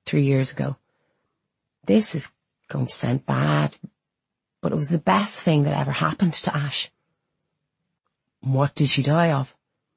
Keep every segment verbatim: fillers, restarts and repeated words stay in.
three years ago. This is going to sound bad, but it was the best thing that ever happened to Ash. What did she die of?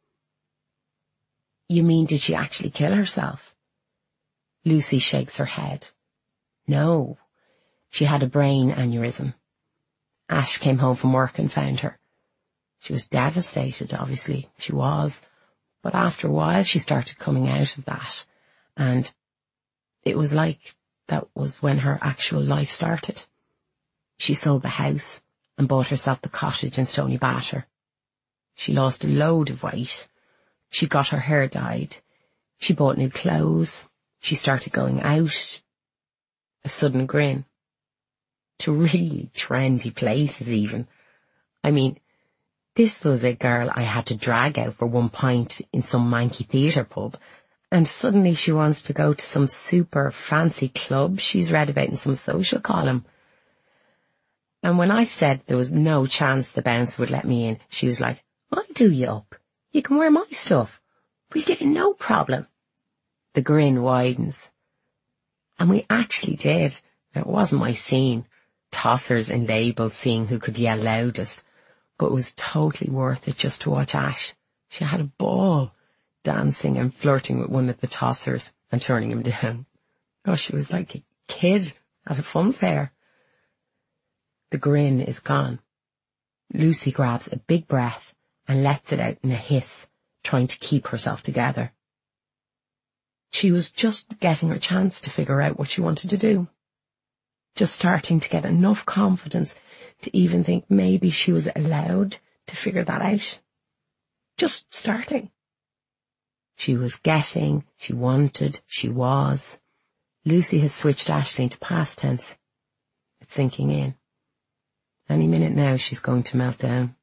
You mean, did she actually kill herself? Lucy shakes her head. No, she had a brain aneurysm. Ash came home from work and found her. She was devastated, obviously, she was, but after a while she started coming out of that, and it was like that was when her actual life started. She sold the house and bought herself the cottage in Stony Batter. She lost a load of weight. She got her hair dyed. She bought new clothes. She started going out. A sudden grin. To really trendy places even. I mean, this was a girl I had to drag out for one pint in some manky theatre pub, and suddenly she wants to go to some super fancy club she's read about in some social column. And when I said there was no chance the bouncer would let me in, she was like, I'll do you up. You can wear my stuff. We'll get in no problem. The grin widens. And we actually did. It wasn't my scene. Tossers and labels seeing who could yell loudest. But it was totally worth it just to watch Ash. She had a ball, dancing and flirting with one of the tossers and turning him down. Oh, she was like a kid at a fun fair. The grin is gone. Lucy grabs a big breath and lets it out in a hiss, trying to keep herself together. She was just getting her chance to figure out what she wanted to do. Just starting to get enough confidence to even think maybe she was allowed to figure that out. Just starting. She was getting, she wanted, she was. Lucy has switched Aisling to past tense. It's sinking in. Any minute now she's going to melt down.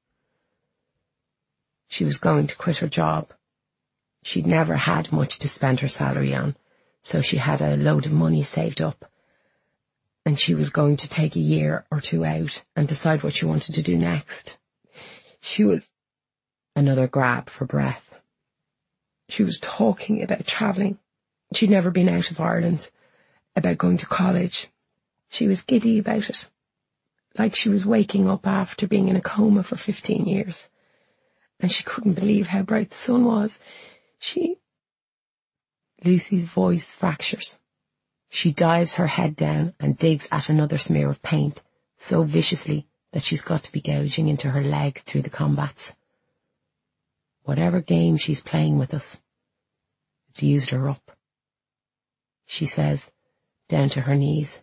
She was going to quit her job. She'd never had much to spend her salary on, so she had a load of money saved up. And she was going to take a year or two out and decide what she wanted to do next. She was... Another grab for breath. She was talking about travelling. She'd never been out of Ireland. About going to college. She was giddy about it. Like she was waking up after being in a coma for fifteen years. And she couldn't believe how bright the sun was. She... Lucy's voice fractures. She dives her head down and digs at another smear of paint, so viciously that she's got to be gouging into her leg through the combats. Whatever game she's playing with us, it's used her up. She says, down to her knees,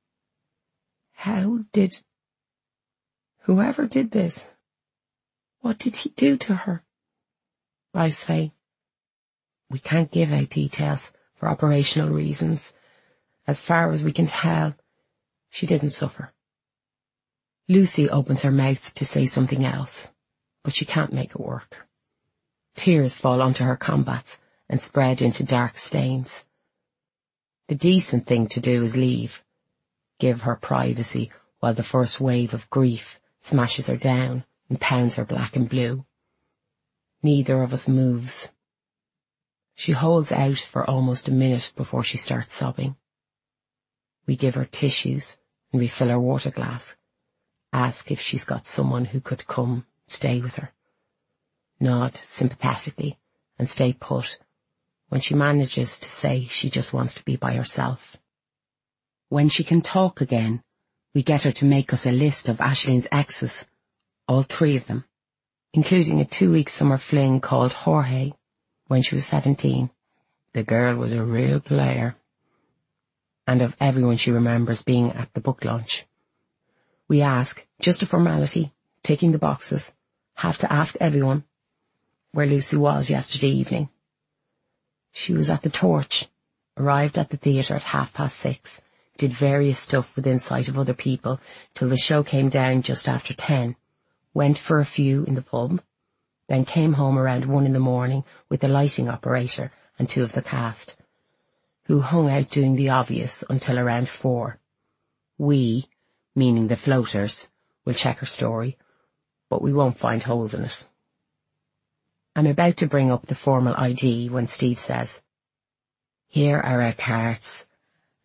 how did... Whoever did this, what did he do to her? I say, we can't give out details for operational reasons. As far as we can tell, she didn't suffer. Lucy opens her mouth to say something else, but she can't make it work. Tears fall onto her combats and spread into dark stains. The decent thing to do is leave, give her privacy while the first wave of grief smashes her down and pounds her black and blue. Neither of us moves. She holds out for almost a minute before she starts sobbing. We give her tissues and refill her water glass, ask if she's got someone who could come stay with her. Nod sympathetically and stay put when she manages to say she just wants to be by herself. When she can talk again, we get her to make us a list of Aisling's exes, all three of them, including a two-week summer fling called Jorge when she was seventeen. The girl was a real player. And of everyone she remembers being at the book launch. We ask, just a formality, ticking the boxes, have to ask everyone, where Lucy was yesterday evening. She was at the Torch, arrived at the theatre at half past six, did various stuff within sight of other people till the show came down just after ten, went for a few in the pub, then came home around one in the morning with the lighting operator and two of the cast, who hung out doing the obvious until around four. We, meaning the floaters, will check her story, but we won't find holes in it. I'm about to bring up the formal I D when Steve says, here are our cards,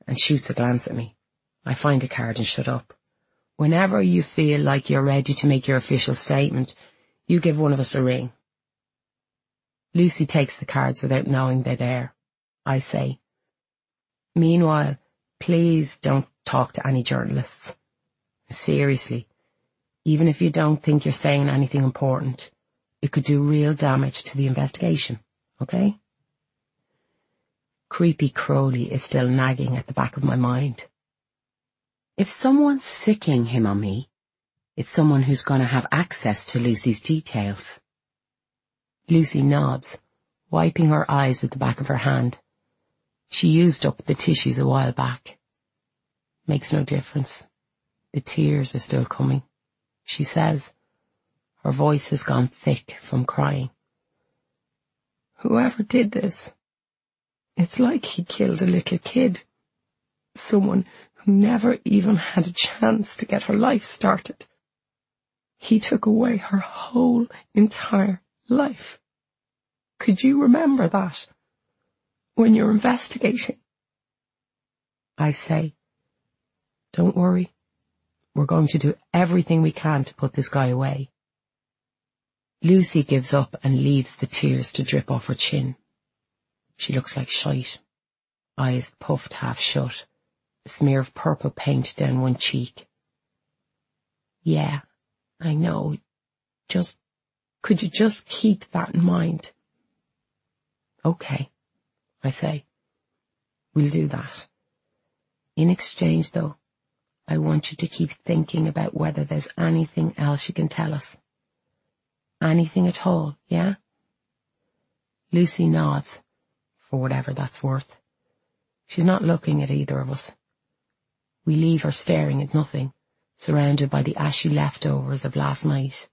and shoots a glance at me. I find a card and shut up. Whenever you feel like you're ready to make your official statement, you give one of us a ring. Lucy takes the cards without knowing they're there. I say, meanwhile, please don't talk to any journalists. Seriously, even if you don't think you're saying anything important, it could do real damage to the investigation, okay? Creepy Crowley is still nagging at the back of my mind. If someone's sicking him on me, it's someone who's going to have access to Lucy's details. Lucy nods, wiping her eyes with the back of her hand. She used up the tissues a while back. Makes no difference. The tears are still coming, she says. Her voice has gone thick from crying. Whoever did this, it's like he killed a little kid. Someone who never even had a chance to get her life started. He took away her whole entire life. Could you remember that when you're investigating? I say, don't worry. We're going to do everything we can to put this guy away. Lucy gives up and leaves the tears to drip off her chin. She looks like shite. Eyes puffed half shut. A smear of purple paint down one cheek. Yeah, I know. Just, could you just keep that in mind? Okay, I say. We'll do that. In exchange, though, I want you to keep thinking about whether there's anything else you can tell us. Anything at all, yeah? Lucy nods, for whatever that's worth. She's not looking at either of us. We leave her staring at nothing, surrounded by the ashy leftovers of last night.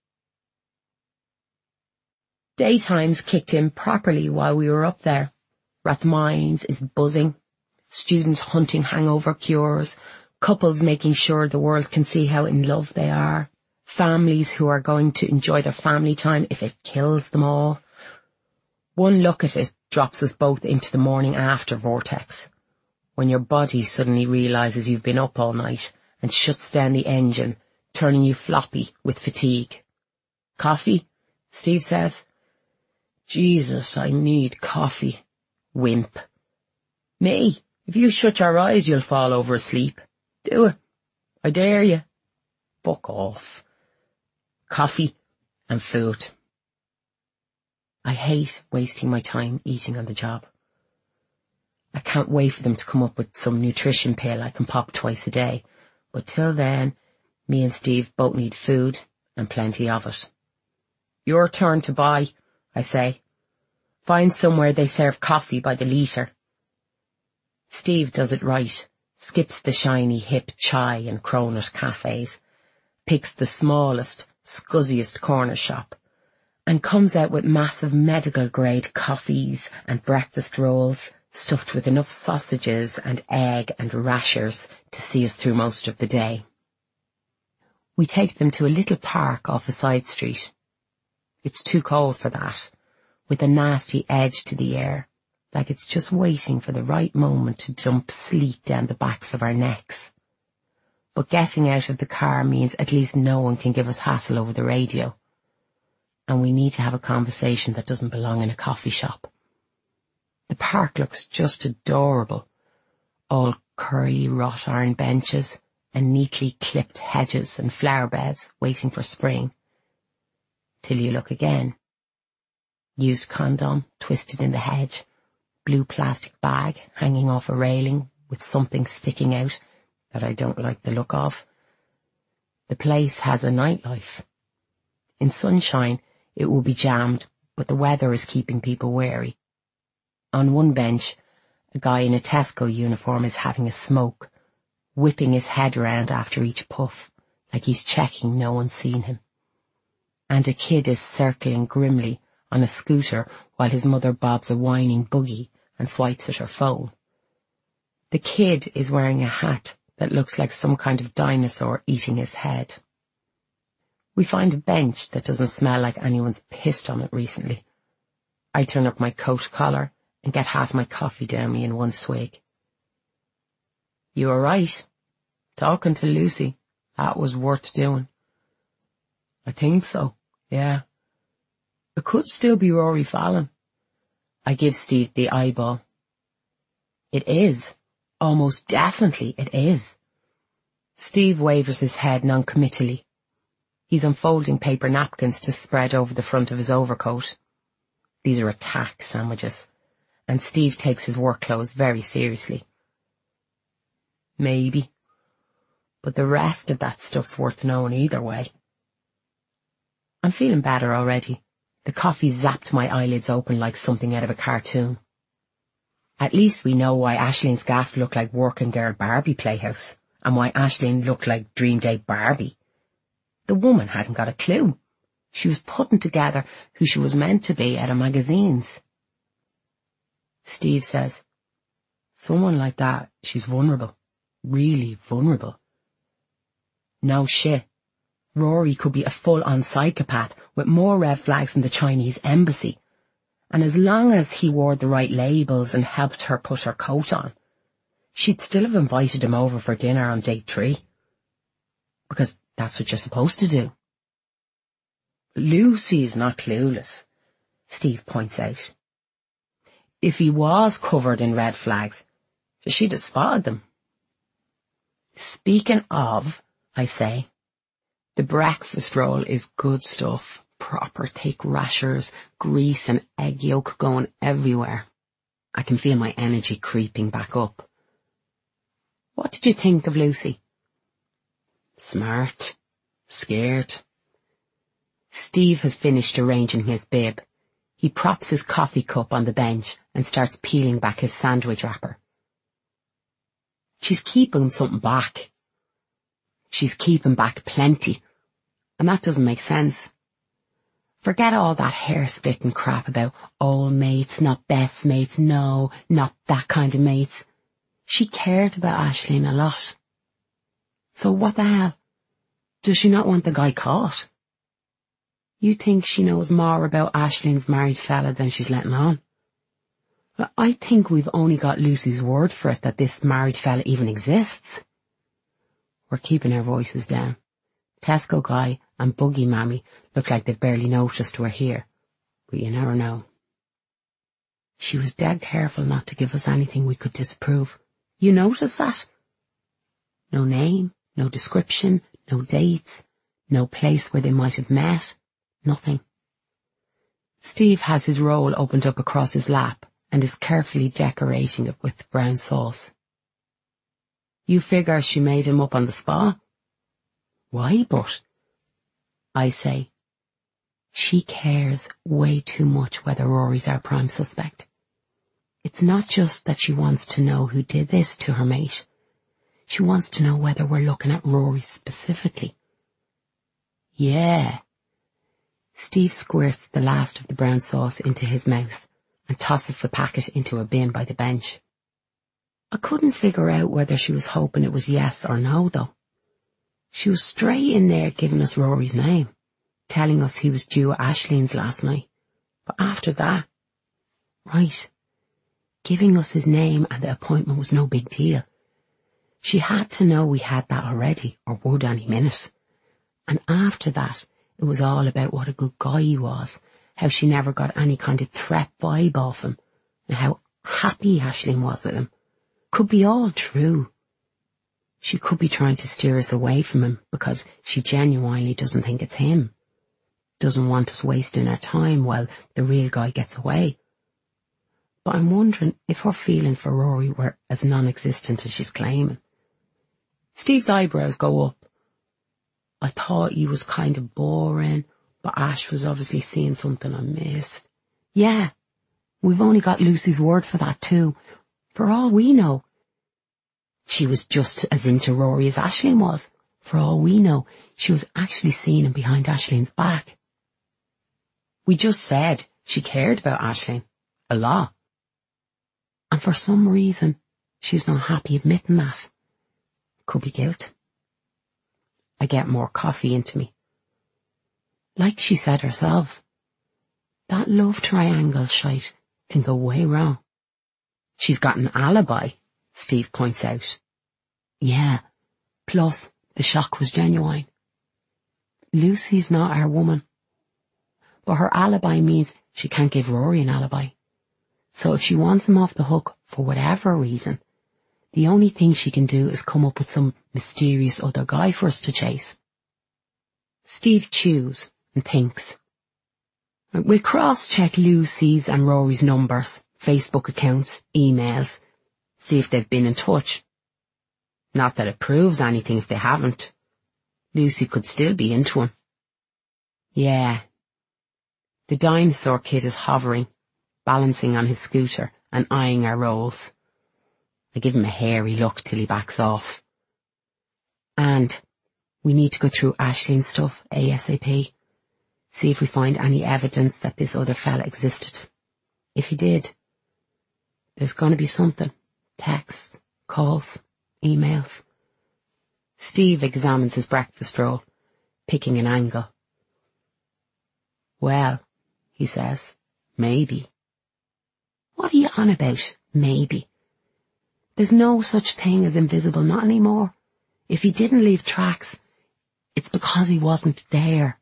Daytime's kicked in properly while we were up there. Rathmines is buzzing. Students hunting hangover cures. Couples making sure the world can see how in love they are. Families who are going to enjoy their family time if it kills them all. One look at it drops us both into the morning after vortex, when your body suddenly realises you've been up all night and shuts down the engine, turning you floppy with fatigue. Coffee? Steve says. Jesus, I need coffee. Wimp. Me, if you shut your eyes you'll fall over asleep. Do it. I dare you. Fuck off. Coffee and food. I hate wasting my time eating on the job. I can't wait for them to come up with some nutrition pill I can pop twice a day. But till then, me and Steve both need food and plenty of it. Your turn to buy, I say. Find somewhere they serve coffee by the litre. Steve does it right, skips the shiny hip chai and cronut cafes, picks the smallest, scuzziest corner shop, and comes out with massive medical-grade coffees and breakfast rolls, stuffed with enough sausages and egg and rashers to see us through most of the day. We take them to a little park off a side street. It's too cold for that, with a nasty edge to the air, like it's just waiting for the right moment to dump sleet down the backs of our necks. But getting out of the car means at least no one can give us hassle over the radio. And we need to have a conversation that doesn't belong in a coffee shop. The park looks just adorable. All curly wrought iron benches and neatly clipped hedges and flower beds waiting for spring. Till you look again. Used condom twisted in the hedge, blue plastic bag hanging off a railing with something sticking out that I don't like the look of. The place has a nightlife. In sunshine, it will be jammed, but the weather is keeping people wary. On one bench, a guy in a Tesco uniform is having a smoke, whipping his head around after each puff, like he's checking no one's seen him. And a kid is circling grimly on a scooter while his mother bobs a whining buggy and swipes at her phone. The kid is wearing a hat that looks like some kind of dinosaur eating his head. We find a bench that doesn't smell like anyone's pissed on it recently. I turn up my coat collar and get half my coffee down me in one swig. You were right. Talking to Lucy, that was worth doing. I think so, yeah. It could still be Rory Fallon. I give Steve the eyeball. It is. Almost definitely it is. Steve wavers his head noncommittally. He's unfolding paper napkins to spread over the front of his overcoat. These are attack sandwiches, and Steve takes his work clothes very seriously. Maybe. But the rest of that stuff's worth knowing either way. I'm feeling better already. The coffee zapped my eyelids open like something out of a cartoon. At least we know why Aislinn's gaff looked like Working Girl Barbie Playhouse, and why Aisling looked like Dream Date Barbie. The woman hadn't got a clue. She was putting together who she was meant to be out of magazines. Steve says, someone like that, she's vulnerable. Really vulnerable. No shit. Rory could be a full-on psychopath with more red flags than the Chinese embassy. And as long as he wore the right labels and helped her put her coat on, she'd still have invited him over for dinner on date three. Because that's what you're supposed to do. Lucy's not clueless, Steve points out. If he was covered in red flags, she'd have spotted them. Speaking of, I say, the breakfast roll is good stuff. Proper thick rashers, grease and egg yolk going everywhere. I can feel my energy creeping back up. What did you think of Lucy? Smart. Scared. Steve has finished arranging his bib. He props his coffee cup on the bench and starts peeling back his sandwich wrapper. She's keeping something back. She's keeping back plenty. And that doesn't make sense. Forget all that hair-splitting crap about old mates, not best mates, no, not that kind of mates. She cared about Aisling a lot. So what the hell? Does she not want the guy caught? You think she knows more about Aisling's married fella than she's letting on? Well, I think we've only got Lucy's word for it that this married fella even exists. We're keeping our voices down. Tesco guy and Buggy Mammy look like they've barely noticed we're here, but you never know. She was dead careful not to give us anything we could disprove. You notice that? No name, no description, no dates, no place where they might have met, nothing. Steve has his roll opened up across his lap and is carefully decorating it with brown sauce. You figure she made him up on the spot? Why, but? I say, she cares way too much whether Rory's our prime suspect. It's not just that she wants to know who did this to her mate. She wants to know whether we're looking at Rory specifically. Yeah. Steve squirts the last of the brown sauce into his mouth and tosses the packet into a bin by the bench. I couldn't figure out whether she was hoping it was yes or no, though. She was straight in there giving us Rory's name, telling us he was due at Aisling's last night. But after that, right, giving us his name and the appointment was no big deal. She had to know we had that already, or would any minute. And after that, it was all about what a good guy he was, how she never got any kind of threat vibe off him, and how happy Aisling was with him. Could be all true. She could be trying to steer us away from him because she genuinely doesn't think it's him. Doesn't want us wasting our time while the real guy gets away. But I'm wondering if her feelings for Rory were as non-existent as she's claiming. Steve's eyebrows go up. I thought he was kind of boring, but Ash was obviously seeing something I missed. Yeah, we've only got Lucy's word for that too. For all we know, she was just as into Rory as Aisling was. For all we know, she was actually seeing him behind Aisling's back. We just said she cared about Aisling. A lot. And for some reason, she's not happy admitting that. Could be guilt. I get more coffee into me. Like she said herself, that love triangle shite can go way wrong. She's got an alibi, Steve points out. Yeah, plus the shock was genuine. Lucy's not our woman. But her alibi means she can't give Rory an alibi. So if she wants him off the hook for whatever reason, the only thing she can do is come up with some mysterious other guy for us to chase. Steve chews and thinks. We'll cross-check Lucy's and Rory's numbers, Facebook accounts, emails, see if they've been in touch. Not that it proves anything if they haven't. Lucy could still be into him. Yeah. The dinosaur kid is hovering, balancing on his scooter and eyeing our rolls. I give him a hairy look till he backs off. And we need to go through Aislinn's stuff ASAP. See if we find any evidence that this other fella existed. If he did, there's going to be something. Texts, calls, emails. Steve examines his breakfast roll, picking an angle. Well, he says, maybe. What are you on about, maybe? There's no such thing as invisible, not anymore. If he didn't leave tracks, it's because he wasn't there.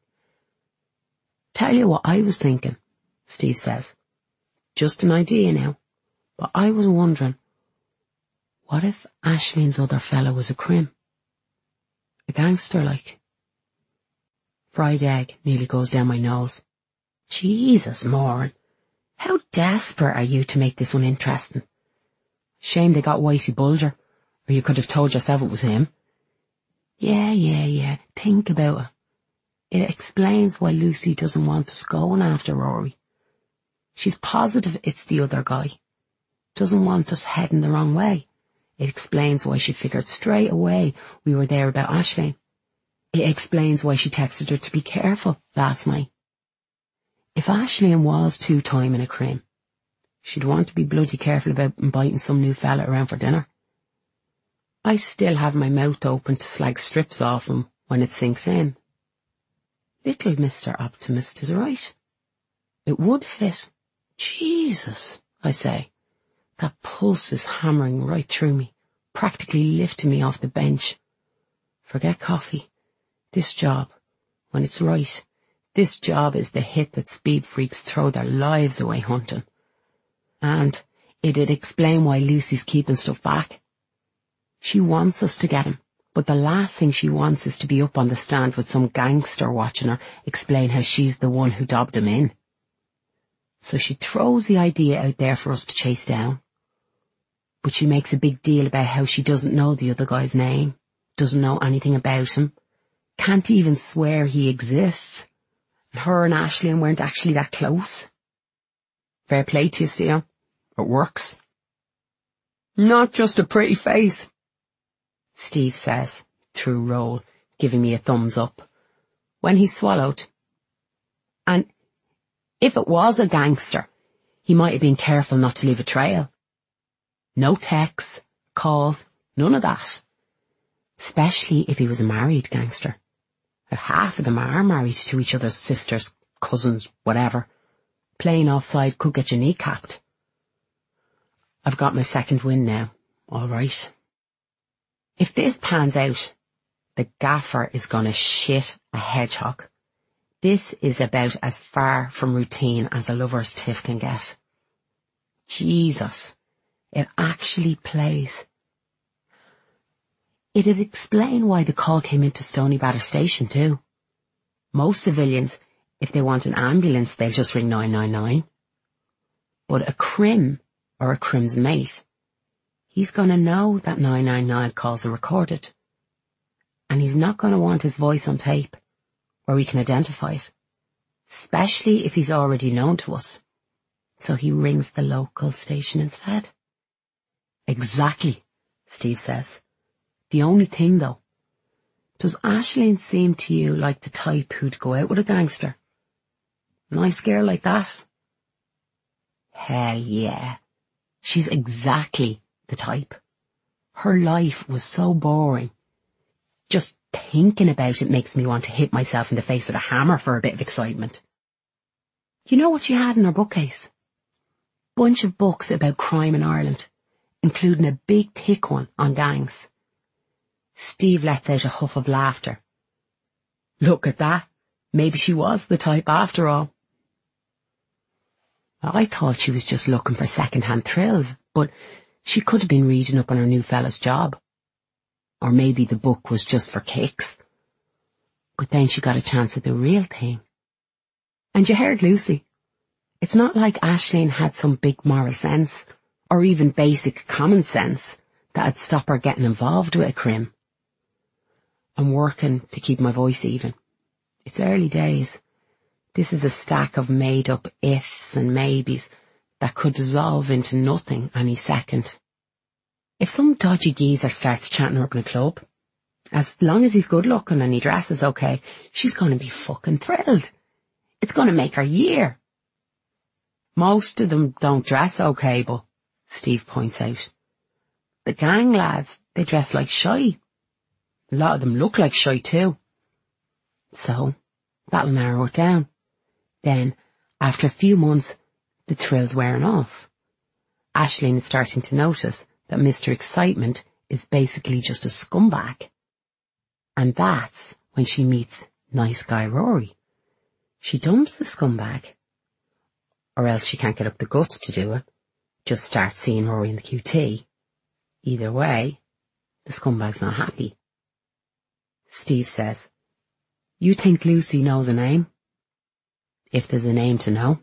Tell you what I was thinking, Steve says. Just an idea now, but I was wondering, what if Aislinn's other fella was a crim? A gangster, like. Fried egg nearly goes down my nose. Jesus, Moran, how desperate are you to make this one interesting? Shame they got Whitey Bulger, or you could have told yourself it was him. Yeah, yeah, yeah, think about it. It explains why Lucy doesn't want us going after Rory. She's positive it's the other guy. Doesn't want us heading the wrong way. It explains why she figured straight away we were there about Aisling. It explains why she texted her to be careful last night. If Aisling was two-timing a crim, she'd want to be bloody careful about inviting some new fella around for dinner. I still have my mouth open to slag strips off him when it sinks in. Little Mister Optimist is right. It would fit. Jesus, I say. That pulse is hammering right through me, practically lifting me off the bench. Forget coffee. This job, when it's right, this job is the hit that speed freaks throw their lives away hunting. And it'd explain why Lucy's keeping stuff back. She wants us to get him, but the last thing she wants is to be up on the stand with some gangster watching her explain how she's the one who dobbed him in. So she throws the idea out there for us to chase down. But she makes a big deal about how she doesn't know the other guy's name, doesn't know anything about him, can't even swear he exists. Her and Aisling weren't actually that close. Fair play to you, Steve. It works. Not just a pretty face, Steve says, through roll, giving me a thumbs up. When he swallowed. And if it was a gangster, he might have been careful not to leave a trail. No texts, calls, none of that. Especially if he was a married gangster. Half of them are married to each other's sisters, cousins, whatever. Playing offside could get you kneecapped. I've got my second win now, all right. If this pans out, the gaffer is gonna shit a hedgehog. This is about as far from routine as a lover's tiff can get. Jesus, it actually plays. It'd explain why the call came into Stoneybatter Station too. Most civilians, if they want an ambulance, they'll just ring nine nine nine. But a crim, or a crim's mate, he's gonna know that nine nine nine calls are recorded. And he's not gonna want his voice on tape, where we can identify it. Especially if he's already known to us. So he rings the local station instead. Exactly, Steve says. The only thing, though, does Aisling seem to you like the type who'd go out with a gangster? Nice girl like that? Hell yeah. She's exactly the type. Her life was so boring. Just thinking about it makes me want to hit myself in the face with a hammer for a bit of excitement. You know what she had in her bookcase? Bunch of books about crime in Ireland, including a big thick one on gangs. Steve lets out a huff of laughter. Look at that. Maybe she was the type after all. I thought she was just looking for second-hand thrills, but she could have been reading up on her new fella's job. Or maybe the book was just for kicks. But then she got a chance at the real thing. And you heard Lucy. It's not like Aisling had some big moral sense, or even basic common sense, that'd stop her getting involved with a crim. I'm working to keep my voice even. It's early days. This is a stack of made-up ifs and maybes that could dissolve into nothing any second. If some dodgy geezer starts chatting her up in a club, as long as he's good-looking and he dresses okay, she's going to be fucking thrilled. It's going to make her year. Most of them don't dress okay, but Steve points out. The gang lads, they dress like shy. A lot of them look like shy too. So, that'll narrow it down. Then, after a few months, the thrill's wearing off. Aisling is starting to notice that Mister Excitement is basically just a scumbag. And that's when she meets nice guy Rory. She dumps the scumbag. Or else she can't get up the guts to do it. Just start seeing Rory in the Q T. Either way, the scumbag's not happy. Steve says, "You think Lucy knows a name?" If there's a name to know.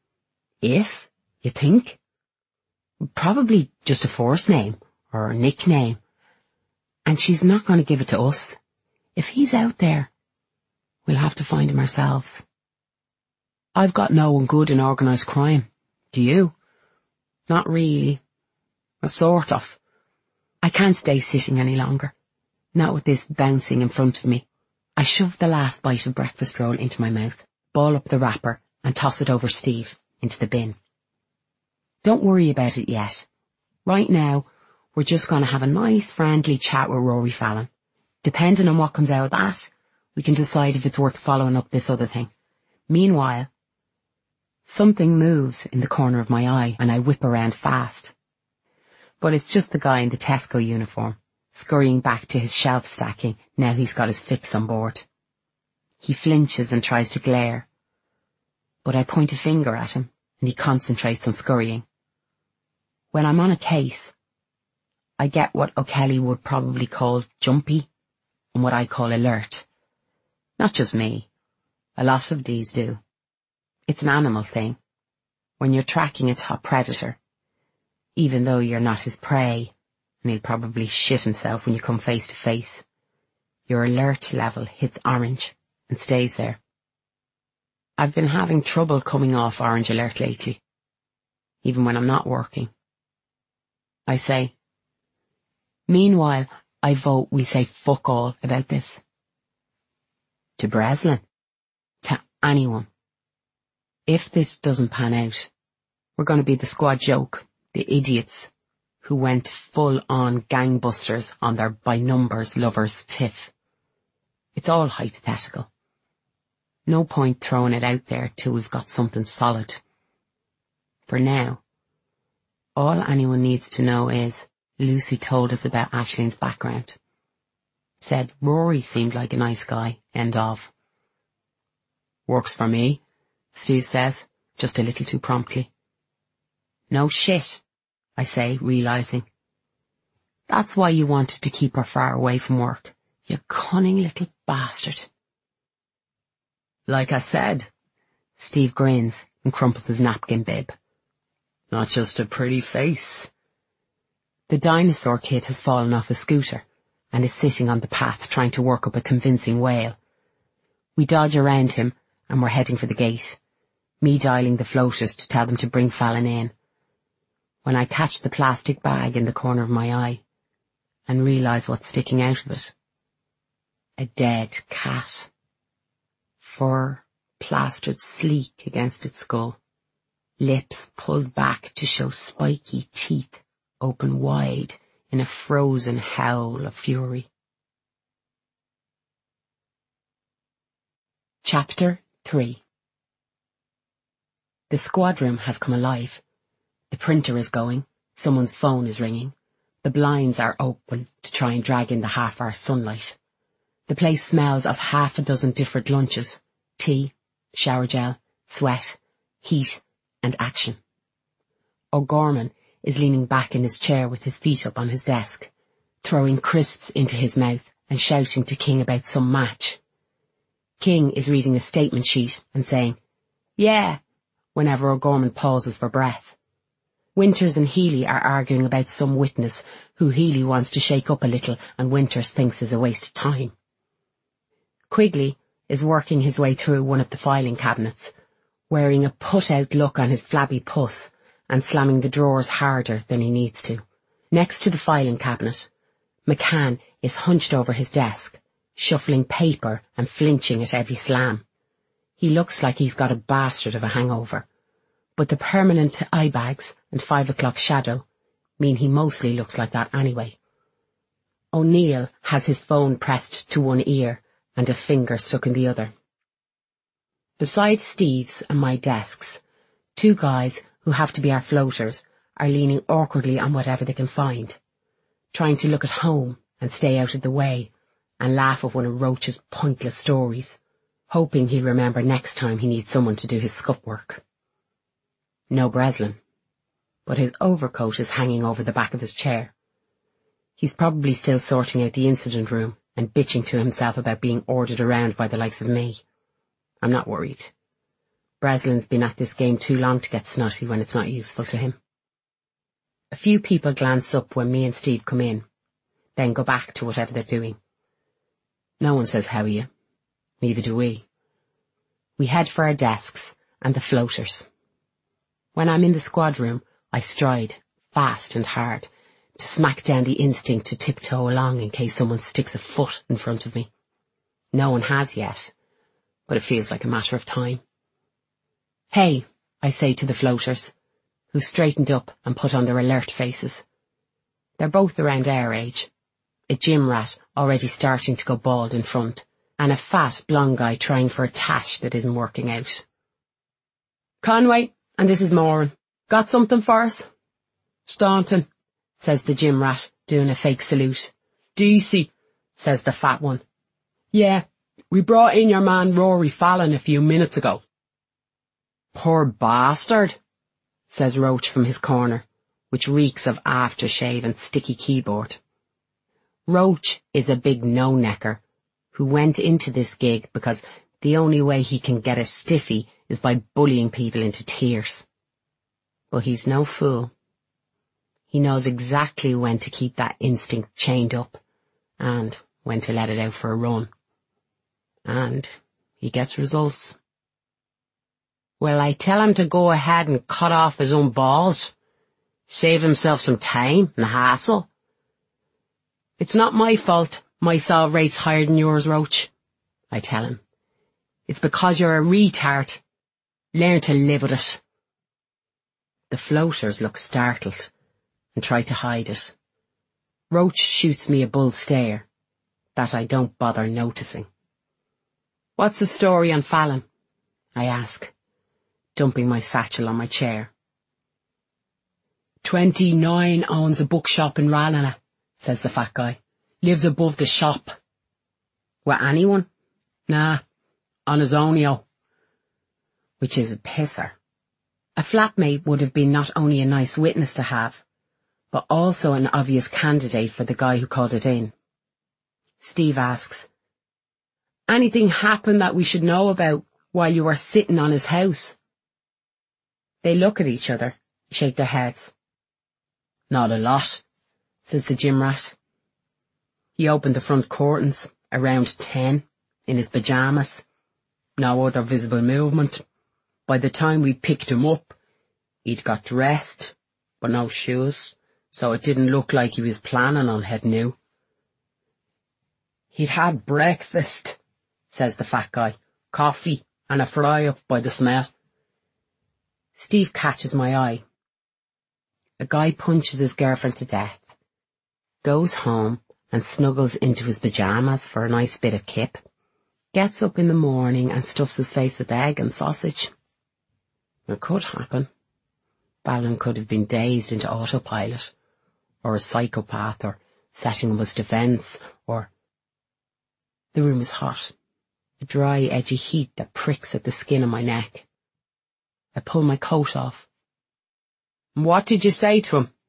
If, you think? Probably just a forced name, or a nickname. And she's not going to give it to us. If he's out there, we'll have to find him ourselves. I've got no one good in organised crime. Do you? Not really. A sort of. I can't stay sitting any longer. Not with this bouncing in front of me. I shove the last bite of breakfast roll into my mouth, ball up the wrapper and toss it over Steve into the bin. Don't worry about it yet. Right now, we're just going to have a nice friendly chat with Rory Fallon. Depending on what comes out of that, we can decide if it's worth following up this other thing. Meanwhile, something moves in the corner of my eye and I whip around fast. But it's just the guy in the Tesco uniform, scurrying back to his shelf stacking now he's got his fix on board. He flinches and tries to glare, but I point a finger at him and he concentrates on scurrying. When I'm on a case, I get what O'Kelly would probably call jumpy and what I call alert. Not just me. A lot of these do. It's an animal thing. When you're tracking a top predator, even though you're not his prey, and he'll probably shit himself when you come face to face, your alert level hits orange and stays there. I've been having trouble coming off orange alert lately, even when I'm not working. I say, meanwhile, I vote we say fuck all about this. To Breslin. To anyone. If this doesn't pan out, we're going to be the squad joke, the idiots who went full-on gangbusters on their by-numbers lovers tiff. It's all hypothetical. No point throwing it out there till we've got something solid. For now, all anyone needs to know is Lucy told us about Aisling's background. Said Rory seemed like a nice guy, end of. Works for me, Steve says, just a little too promptly. No shit, I say, realising. That's why you wanted to keep her far away from work, you cunning little bastard. Like I said, Steve grins and crumples his napkin bib. Not just a pretty face. The dinosaur kid has fallen off a scooter and is sitting on the path trying to work up a convincing wail. We dodge around him and we're heading for the gate, me dialing the floaters to tell them to bring Fallon in, when I catch the plastic bag in the corner of my eye and realise what's sticking out of it. A dead cat. Fur plastered sleek against its skull, lips pulled back to show spiky teeth open wide in a frozen howl of fury. Chapter three. The squad room has come alive. The printer is going, someone's phone is ringing, The blinds are open to try and drag in the half-hour sunlight. The place smells of half a dozen different lunches: tea, shower gel, sweat, heat, and action. O'Gorman is leaning back in his chair with his feet up on his desk, throwing crisps into his mouth and shouting to King about some match. King is reading a statement sheet and saying, "Yeah," whenever O'Gorman pauses for breath. Winters and Healy are arguing about some witness who Healy wants to shake up a little and Winters thinks is a waste of time. Quigley is working his way through one of the filing cabinets, wearing a put-out look on his flabby puss and slamming the drawers harder than he needs to. Next to the filing cabinet, McCann is hunched over his desk, shuffling paper and flinching at every slam. He looks like he's got a bastard of a hangover, but the permanent eye bags and five o'clock shadow mean he mostly looks like that anyway. O'Neill has his phone pressed to one ear and a finger stuck in the other. Beside Steve's and my desks, two guys who have to be our floaters are leaning awkwardly on whatever they can find, trying to look at home and stay out of the way and laugh at one of Roach's pointless stories, hoping he'll remember next time he needs someone to do his scup work. No Breslin, but his overcoat is hanging over the back of his chair. He's probably still sorting out the incident room and bitching to himself about being ordered around by the likes of me. I'm not worried. Breslin's been at this game too long to get snotty when it's not useful to him. A few people glance up when me and Steve come in, then go back to whatever they're doing. No one says how are you. Neither do we. We head for our desks and the floaters. When I'm in the squad room, I stride, fast and hard, to smack down the instinct to tiptoe along in case someone sticks a foot in front of me. No one has yet, but it feels like a matter of time. "Hey," I say to the floaters, who straightened up and put on their alert faces. They're both around our age. A gym rat already starting to go bald in front, and a fat blonde guy trying for a tash that isn't working out. "Conway, and this is Moran. Got something for us?" "Staunton," says the gym rat, doing a fake salute. "Deasy," says the fat one. "Yeah, we brought in your man Rory Fallon a few minutes ago." "Poor bastard," says Roach from his corner, which reeks of aftershave and sticky keyboard. Roach is a big no-necker who went into this gig because the only way he can get a stiffy is by bullying people into tears. But he's no fool. He knows exactly when to keep that instinct chained up and when to let it out for a run. And he gets results. Well, I tell him to go ahead and cut off his own balls. Save himself some time and hassle. "It's not my fault my solve rate's higher than yours, Roach," I tell him. "It's because you're a retard. Learn to live with it." The floaters look startled and try to hide it. Roach shoots me a bull stare that I don't bother noticing. "What's the story on Fallon?" I ask, dumping my satchel on my chair. Twenty-nine owns a bookshop in Rallina," says the fat guy. "Lives above the shop." "With anyone?" "Nah, on his ownio." Which is a pisser. A flatmate would have been not only a nice witness to have, but also an obvious candidate for the guy who called it in. Steve asks, "Anything happened that we should know about while you were sitting on his house?" They look at each other, shake their heads. "Not a lot," says the gym rat. He opened the front curtains around ten, in his pyjamas. No other visible movement. By the time we picked him up, he'd got dressed, but no shoes, so it didn't look like he was planning on heading out. "He'd had breakfast," says the fat guy. "Coffee and a fry-up by the smell." Steve catches my eye. A guy punches his girlfriend to death, goes home and snuggles into his pyjamas for a nice bit of kip, gets up in the morning and stuffs his face with egg and sausage. It could happen. Fallon could have been dazed into autopilot, or a psychopath, or setting up his defence, or... The room is hot, a dry, edgy heat that pricks at the skin of my neck. I pull my coat off. "What did you say to him?"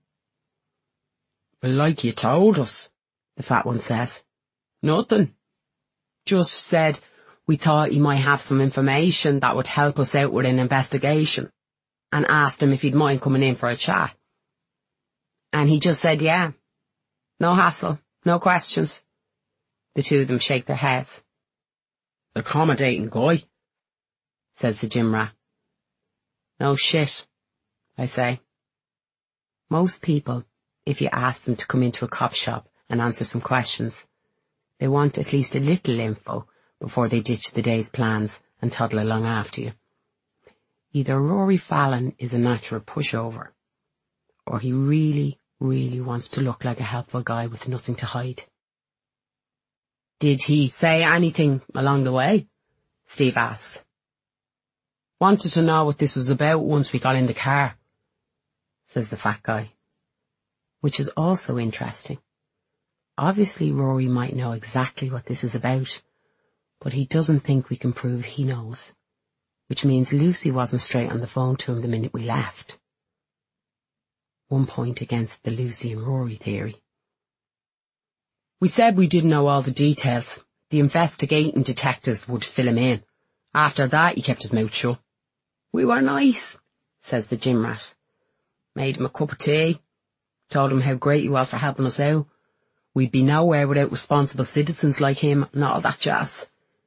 "Well, like you told us," the fat one says. "Nothing. Just said we thought you might have some information that would help us out with an investigation, and asked him if he'd mind coming in for a chat. And he just said yeah. No hassle, no questions." The two of them shake their heads. "Accommodating guy," says the gym rat. "No shit," I say. Most people, if you ask them to come into a cop shop and answer some questions, they want at least a little info before they ditch the day's plans and toddle along after you. Either Rory Fallon is a natural pushover, or he really, really wants to look like a helpful guy with nothing to hide. "Did he say anything along the way?" Steve asks. "Wanted to know what this was about once we got in the car," says the fat guy. Which is also interesting. Obviously Rory might know exactly what this is about, but he doesn't think we can prove he knows, which means Lucy wasn't straight on the phone to him the minute we left. One point against the Lucy and Rory theory. "We said we didn't know all the details. The investigating detectives would fill him in. After that, he kept his mouth shut." "We were nice," says the gym rat. "Made him a cup of tea. Told him how great he was for helping us out. We'd be nowhere without responsible citizens like him and all that jazz.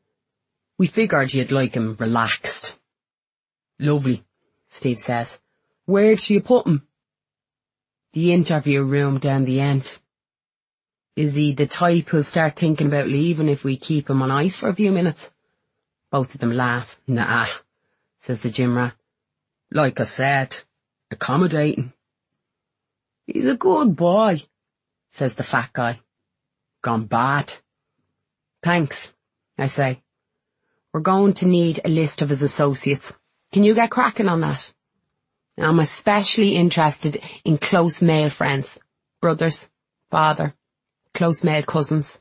We figured you'd like him relaxed." "Lovely," Steve says. "Where do you put him?" "The interview room down the end." "Is he the type who'll start thinking about leaving if we keep him on ice for a few minutes?" Both of them laugh. "Nah," says the gym rat. "Like I said, accommodating." "He's a good boy," says the fat guy. "Gone bad." "Thanks," I say. "We're going to need a list of his associates. Can you get cracking on that? I'm especially interested in close male friends. Brothers, father, close male cousins.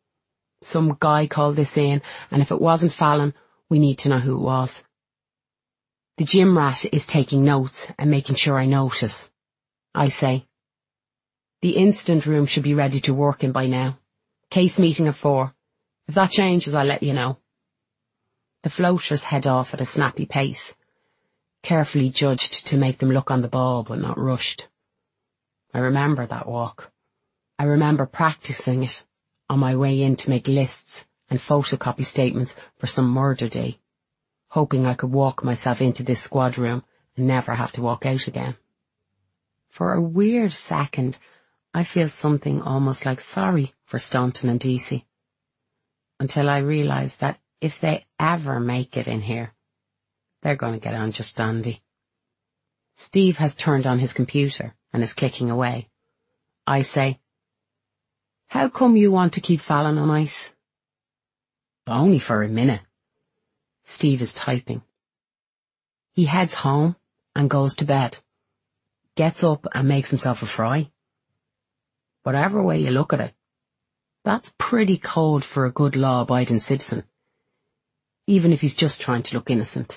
Some guy called this in, and if it wasn't Fallon, we need to know who it was." The gym rat is taking notes and making sure I notice. I say, "The incident room should be ready to work in by now. Case meeting at four. If that changes, I'll let you know." The floaters head off at a snappy pace, carefully judged to make them look on the ball but not rushed. I remember that walk. I remember practicing it on my way in to make lists and photocopy statements for some murder day, hoping I could walk myself into this squad room and never have to walk out again. For a weird second, I feel something almost like sorry for Staunton and Deasy, until I realise that if they ever make it in here, they're going to get on just dandy. Steve has turned on his computer and is clicking away. I say, "How come you want to keep Fallon on ice?" "Only for a minute." Steve is typing. "He heads home and goes to bed. Gets up and makes himself a fry. Whatever way you look at it, that's pretty cold for a good law-abiding citizen, even if he's just trying to look innocent.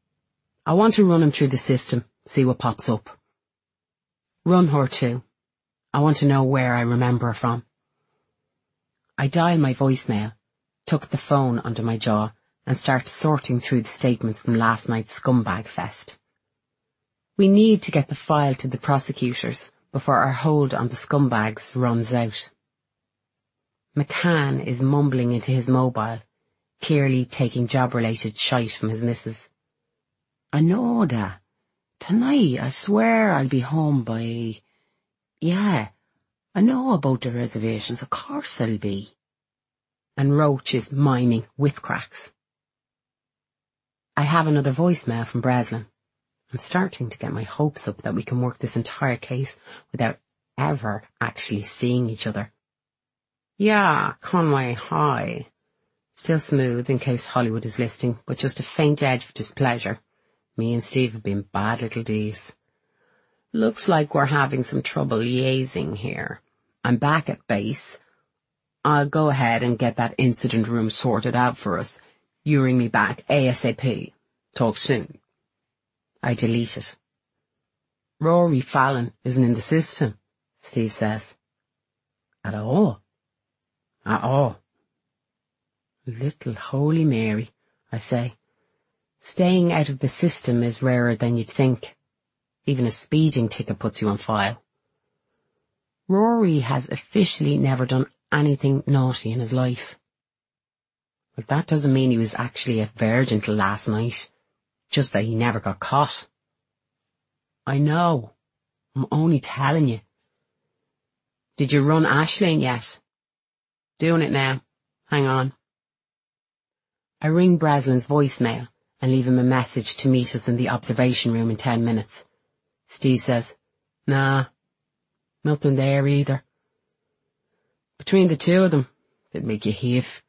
I want to run him through the system, see what pops up. Run her too. I want to know where I remember her from." I dial my voicemail, tuck the phone under my jaw, and start sorting through the statements from last night's scumbag fest. We need to get the file to the prosecutors before our hold on the scumbags runs out. McCann is mumbling into his mobile, clearly taking job-related shite from his missus. "I know that. Tonight, I swear I'll be home by... Yeah, I know about the reservations, of course I'll be." And Roach is miming whip cracks. I have another voicemail from Breslin. I'm starting to get my hopes up that we can work this entire case without ever actually seeing each other. "Yeah, Conway, hi." Still smooth in case Hollywood is listening, but just a faint edge of displeasure. Me and Steve have been bad little D's. Looks like we're having some trouble liaising here. I'm back at base. I'll go ahead and get that incident room sorted out for us. You ring me back ASAP. Talk soon. I delete it. Rory Fallon isn't in the system, Steve says. At all? At all. Little Holy Mary, I say. Staying out of the system is rarer than you'd think. Even a speeding ticket puts you on file. Rory has officially never done anything naughty in his life. But that doesn't mean he was actually a virgin till last night, just that he never got caught. I know. I'm only telling you. Did you run Aisling yet? Doing it now. Hang on. I ring Breslin's voicemail and leave him a message to meet us in the observation room in ten minutes. Steve says, nah, nothing there either. Between the two of them, they'd make you heave.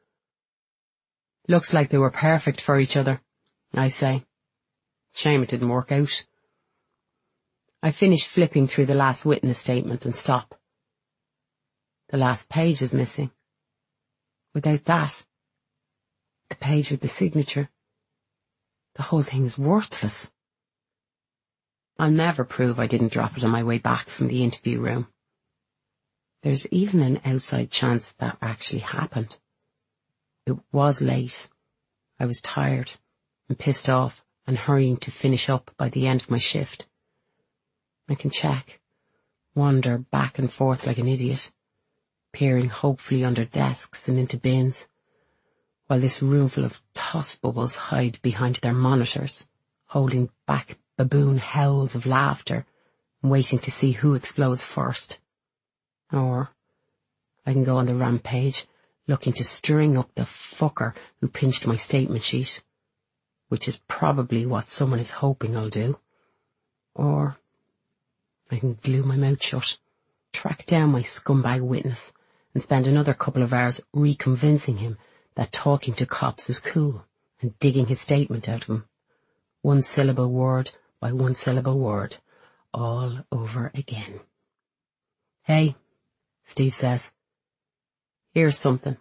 Looks like they were perfect for each other, I say. Shame it didn't work out. I finish flipping through the last witness statement and stop. The last page is missing. Without that, the page with the signature, the whole thing is worthless. I'll never prove I didn't drop it on my way back from the interview room. There's even an outside chance that actually happened. It was late. I was tired and pissed off and hurrying to finish up by the end of my shift. I can check, wander back and forth like an idiot, peering hopefully under desks and into bins, while this roomful of toss bubbles hide behind their monitors, holding back baboon howls of laughter and waiting to see who explodes first. Or I can go on the rampage, looking to string up the fucker who pinched my statement sheet, which is probably what someone is hoping I'll do. Or I can glue my mouth shut, track down my scumbag witness, and spend another couple of hours reconvincing him that talking to cops is cool and digging his statement out of him. One syllable word by one syllable word, all over again. Hey, Steve says. Here's something.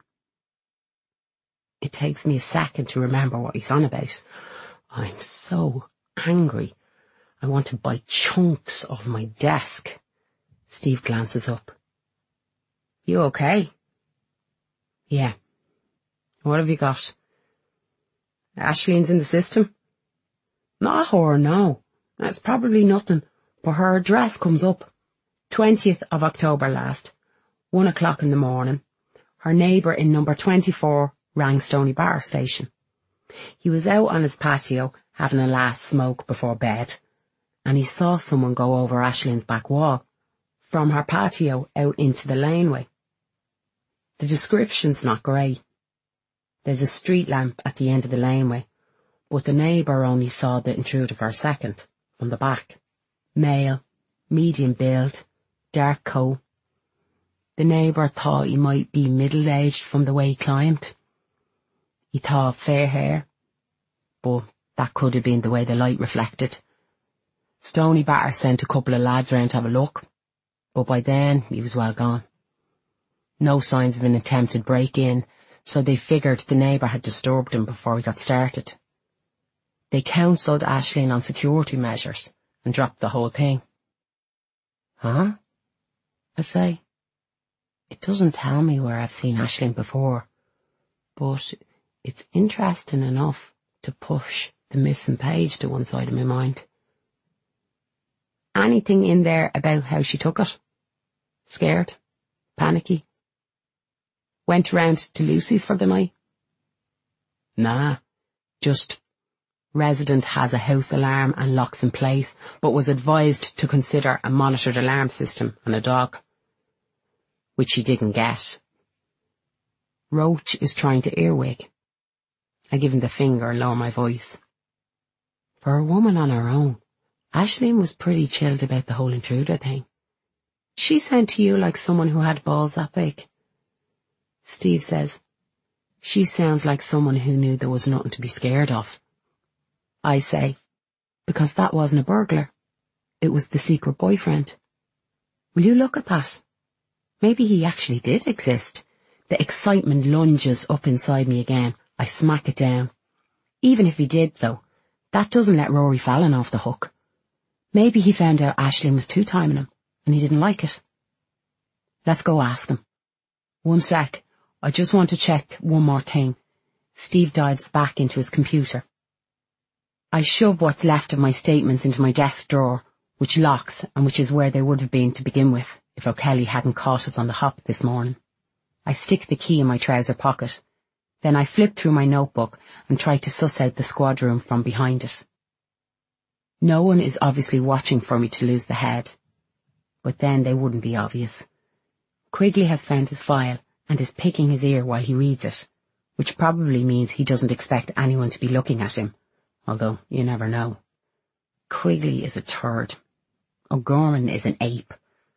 It takes me a second to remember what he's on about. I'm so angry. I want to bite chunks off my desk. Steve glances up. You okay? Yeah. What have you got? Aisling's in the system? Not her, no. That's probably nothing, but her address comes up. twentieth of October last, one o'clock in the morning. Her neighbour in number twenty-four rang Stoney Bar Station. He was out on his patio having a last smoke before bed, and he saw someone go over Aisling's back wall, from her patio out into the laneway. The description's not great. There's a street lamp at the end of the laneway, but the neighbour only saw the intruder for a second, from the back. Male, medium build, dark coat. The neighbour thought he might be middle-aged from the way he climbed. He thought fair hair, but that could have been the way the light reflected. Stoney Bar sent a couple of lads round to have a look, but by then he was well gone. No signs of an attempted break-in, so they figured the neighbour had disturbed him before he got started. They counselled Aisling on security measures and dropped the whole thing. Huh? I say. It doesn't tell me where I've seen Aisling before, but it's interesting enough to push the missing page to one side of my mind. Anything in there about how she took it? Scared? Panicky? Went round to Lucy's for the night? Nah, just resident has a house alarm and locks in place, but was advised to consider a monitored alarm system and a dog, which she didn't get. Roach is trying to earwig. I give him the finger and lower my voice. For a woman on her own, Aisling was pretty chilled about the whole intruder thing. She sound to you like someone who had balls that big? Steve says, she sounds like someone who knew there was nothing to be scared of. I say, because that wasn't a burglar. it was the secret boyfriend. Will you look at that? Maybe he actually did exist. The excitement lunges up inside me again. I smack it down. Even if he did, though, that doesn't let Rory Fallon off the hook. Maybe he found out Aisling was two-timing him, and he didn't like it. Let's go ask him. One sec. I just want to check one more thing. Steve dives back into his computer. I shove what's left of my statements into my desk drawer, which locks and which is where they would have been to begin with if O'Kelly hadn't caught us on the hop this morning. I stick the key in my trouser pocket. Then I flip through my notebook and try to suss out the squad room from behind it. No one is obviously watching for me to lose the head. But then they wouldn't be obvious. Quigley has found his file and is picking his ear while he reads it, which probably means he doesn't expect anyone to be looking at him, although you never know. Quigley is a turd. O'Gorman is an ape.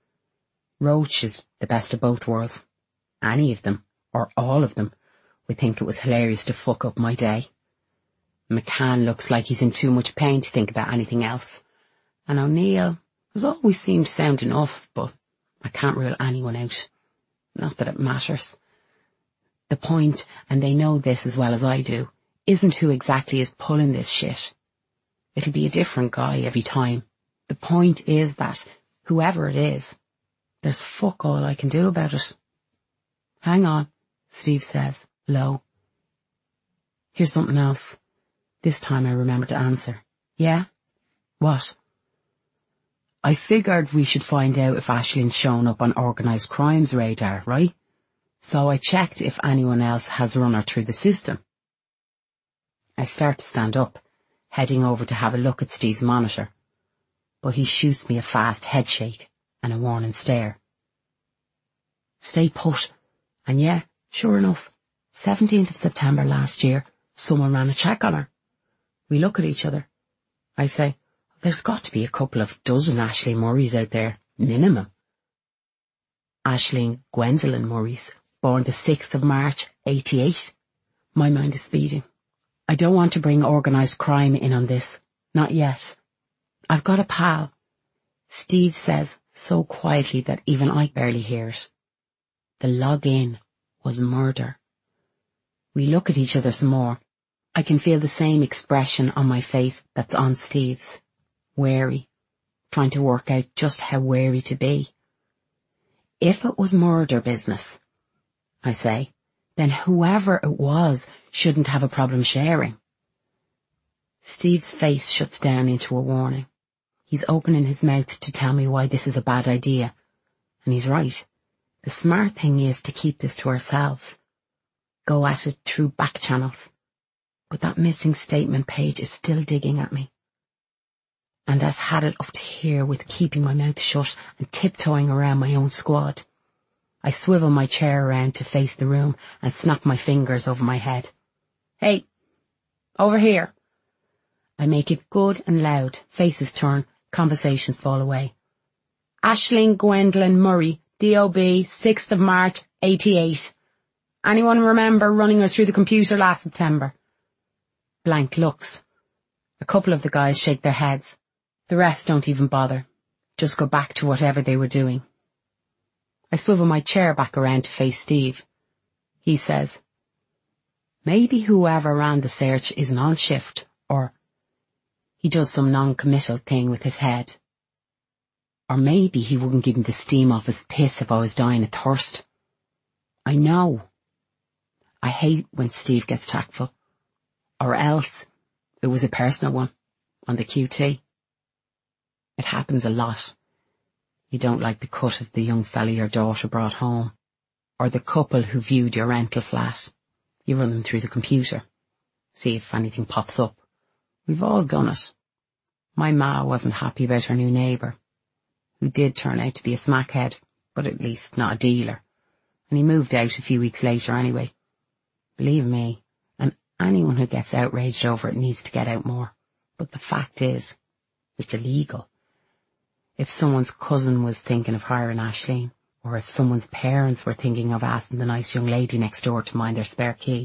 Roach is the best of both worlds. Any of them, or all of them, would think it was hilarious to fuck up my day. McCann looks like he's in too much pain to think about anything else. And O'Neill has always seemed sound enough, but I can't rule anyone out. Not that it matters. The point, and they know this as well as I do, isn't who exactly is pulling this shit. It'll be a different guy every time. The point is that, whoever it is, there's fuck all I can do about it. Hang on, Steve says, low. Here's something else. This time I remember to answer. Yeah? What? I figured we should find out if Aisling's shown up on organised crime's radar, right? So I checked if anyone else has run her through the system. I start to stand up, heading over to have a look at Steve's monitor. But he shoots me a fast head shake and a warning stare. Stay put. And yeah, sure enough, seventeenth of September last year, someone ran a check on her. We look at each other. I say, there's got to be a couple of dozen Aisling Murrays out there, minimum. Aisling Gwendolyn Murrays, born the sixth of March, eighty-eight. My mind is speeding. I don't want to bring organised crime in on this. Not yet. I've got a pal. Steve says so quietly that even I barely hear it. The login was murder. We look at each other some more. I can feel the same expression on my face that's on Steve's. Wary. Trying to work out just how wary to be. If it was murder business, I say, then whoever it was shouldn't have a problem sharing. Steve's face shuts down into a warning. He's opening his mouth to tell me why this is a bad idea. And he's right. The smart thing is to keep this to ourselves. Go at it through back channels. But that missing statement page is still digging at me. And I've had it up to here with keeping my mouth shut and tiptoeing around my own squad. I swivel my chair around to face the room and snap my fingers over my head. Hey, over here. I make it good and loud. Faces turn, conversations fall away. Aisling Gwendolyn Murray, D O B, sixth of March, eighty-eight. Anyone remember running her through the computer last September? Blank looks. A couple of the guys shake their heads. The rest don't even bother. Just go back to whatever they were doing. I swivel my chair back around to face Steve. He says, maybe whoever ran the search isn't on shift, or he does some non-committal thing with his head. Or maybe he wouldn't give me the steam off his piss if I was dying of thirst. I know. I hate when Steve gets tactful. Or else it was a personal one, on the Q T. It happens a lot. You don't like the cut of the young fella your daughter brought home, or the couple who viewed your rental flat. You run them through the computer, see if anything pops up. We've all done it. My ma wasn't happy about her new neighbour, who did turn out to be a smackhead, but at least not a dealer, and he moved out a few weeks later anyway. Believe me, and anyone who gets outraged over it needs to get out more. But the fact is, it's illegal. If someone's cousin was thinking of hiring Aisling, or if someone's parents were thinking of asking the nice young lady next door to mind their spare key,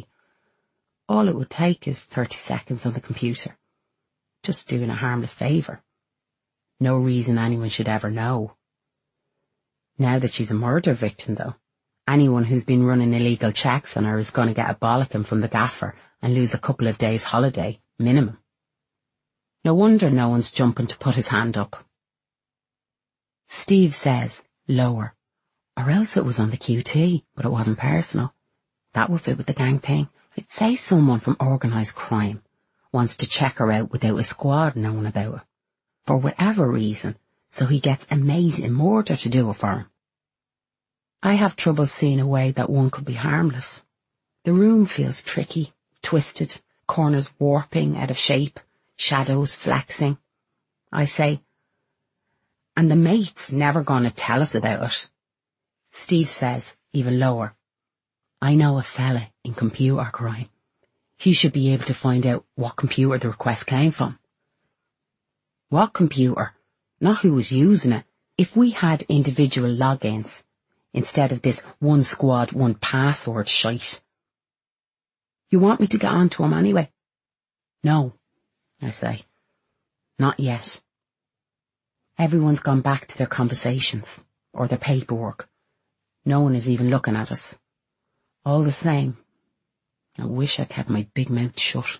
all it would take is thirty seconds on the computer. Just doing a harmless favour. No reason anyone should ever know. Now that she's a murder victim, though, anyone who's been running illegal checks on her is going to get a bollocking from the gaffer and lose a couple of days' holiday, minimum. No wonder no one's jumping to put his hand up. Steve says, lower, or else it was on the Q T, but it wasn't personal. That would fit with the gang thing. I'd say someone from organised crime wants to check her out without a squad knowing about it, for whatever reason, so he gets a mate in murder to do it for him. I have trouble seeing a way that one could be harmless. The room feels tricky, twisted, corners warping out of shape, shadows flexing. I say, and the mate's never going to tell us about it. Steve says, even lower, I know a fella in computer crime. He should be able to find out what computer the request came from. What computer? Not who was using it. If we had individual logins, instead of this one squad, one password shite. You want me to get on to him anyway? No, I say. Not yet. Everyone's gone back to their conversations, or their paperwork. No one is even looking at us. All the same, I wish I kept my big mouth shut.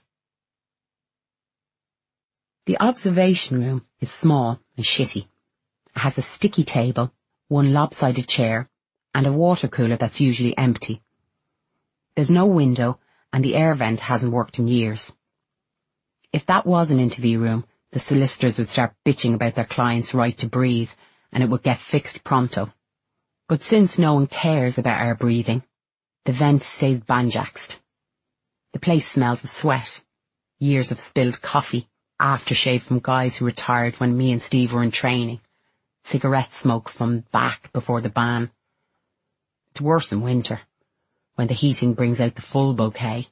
The observation room is small and shitty. It has a sticky table, one lopsided chair, and a water cooler that's usually empty. There's no window, and the air vent hasn't worked in years. If that was an interview room, the solicitors would start bitching about their client's right to breathe, and it would get fixed pronto. But since no one cares about our breathing, the vent stays banjaxed. The place smells of sweat, years of spilled coffee, aftershave from guys who retired when me and Steve were in training, cigarette smoke from back before the ban. It's worse in winter, when the heating brings out the full bouquet.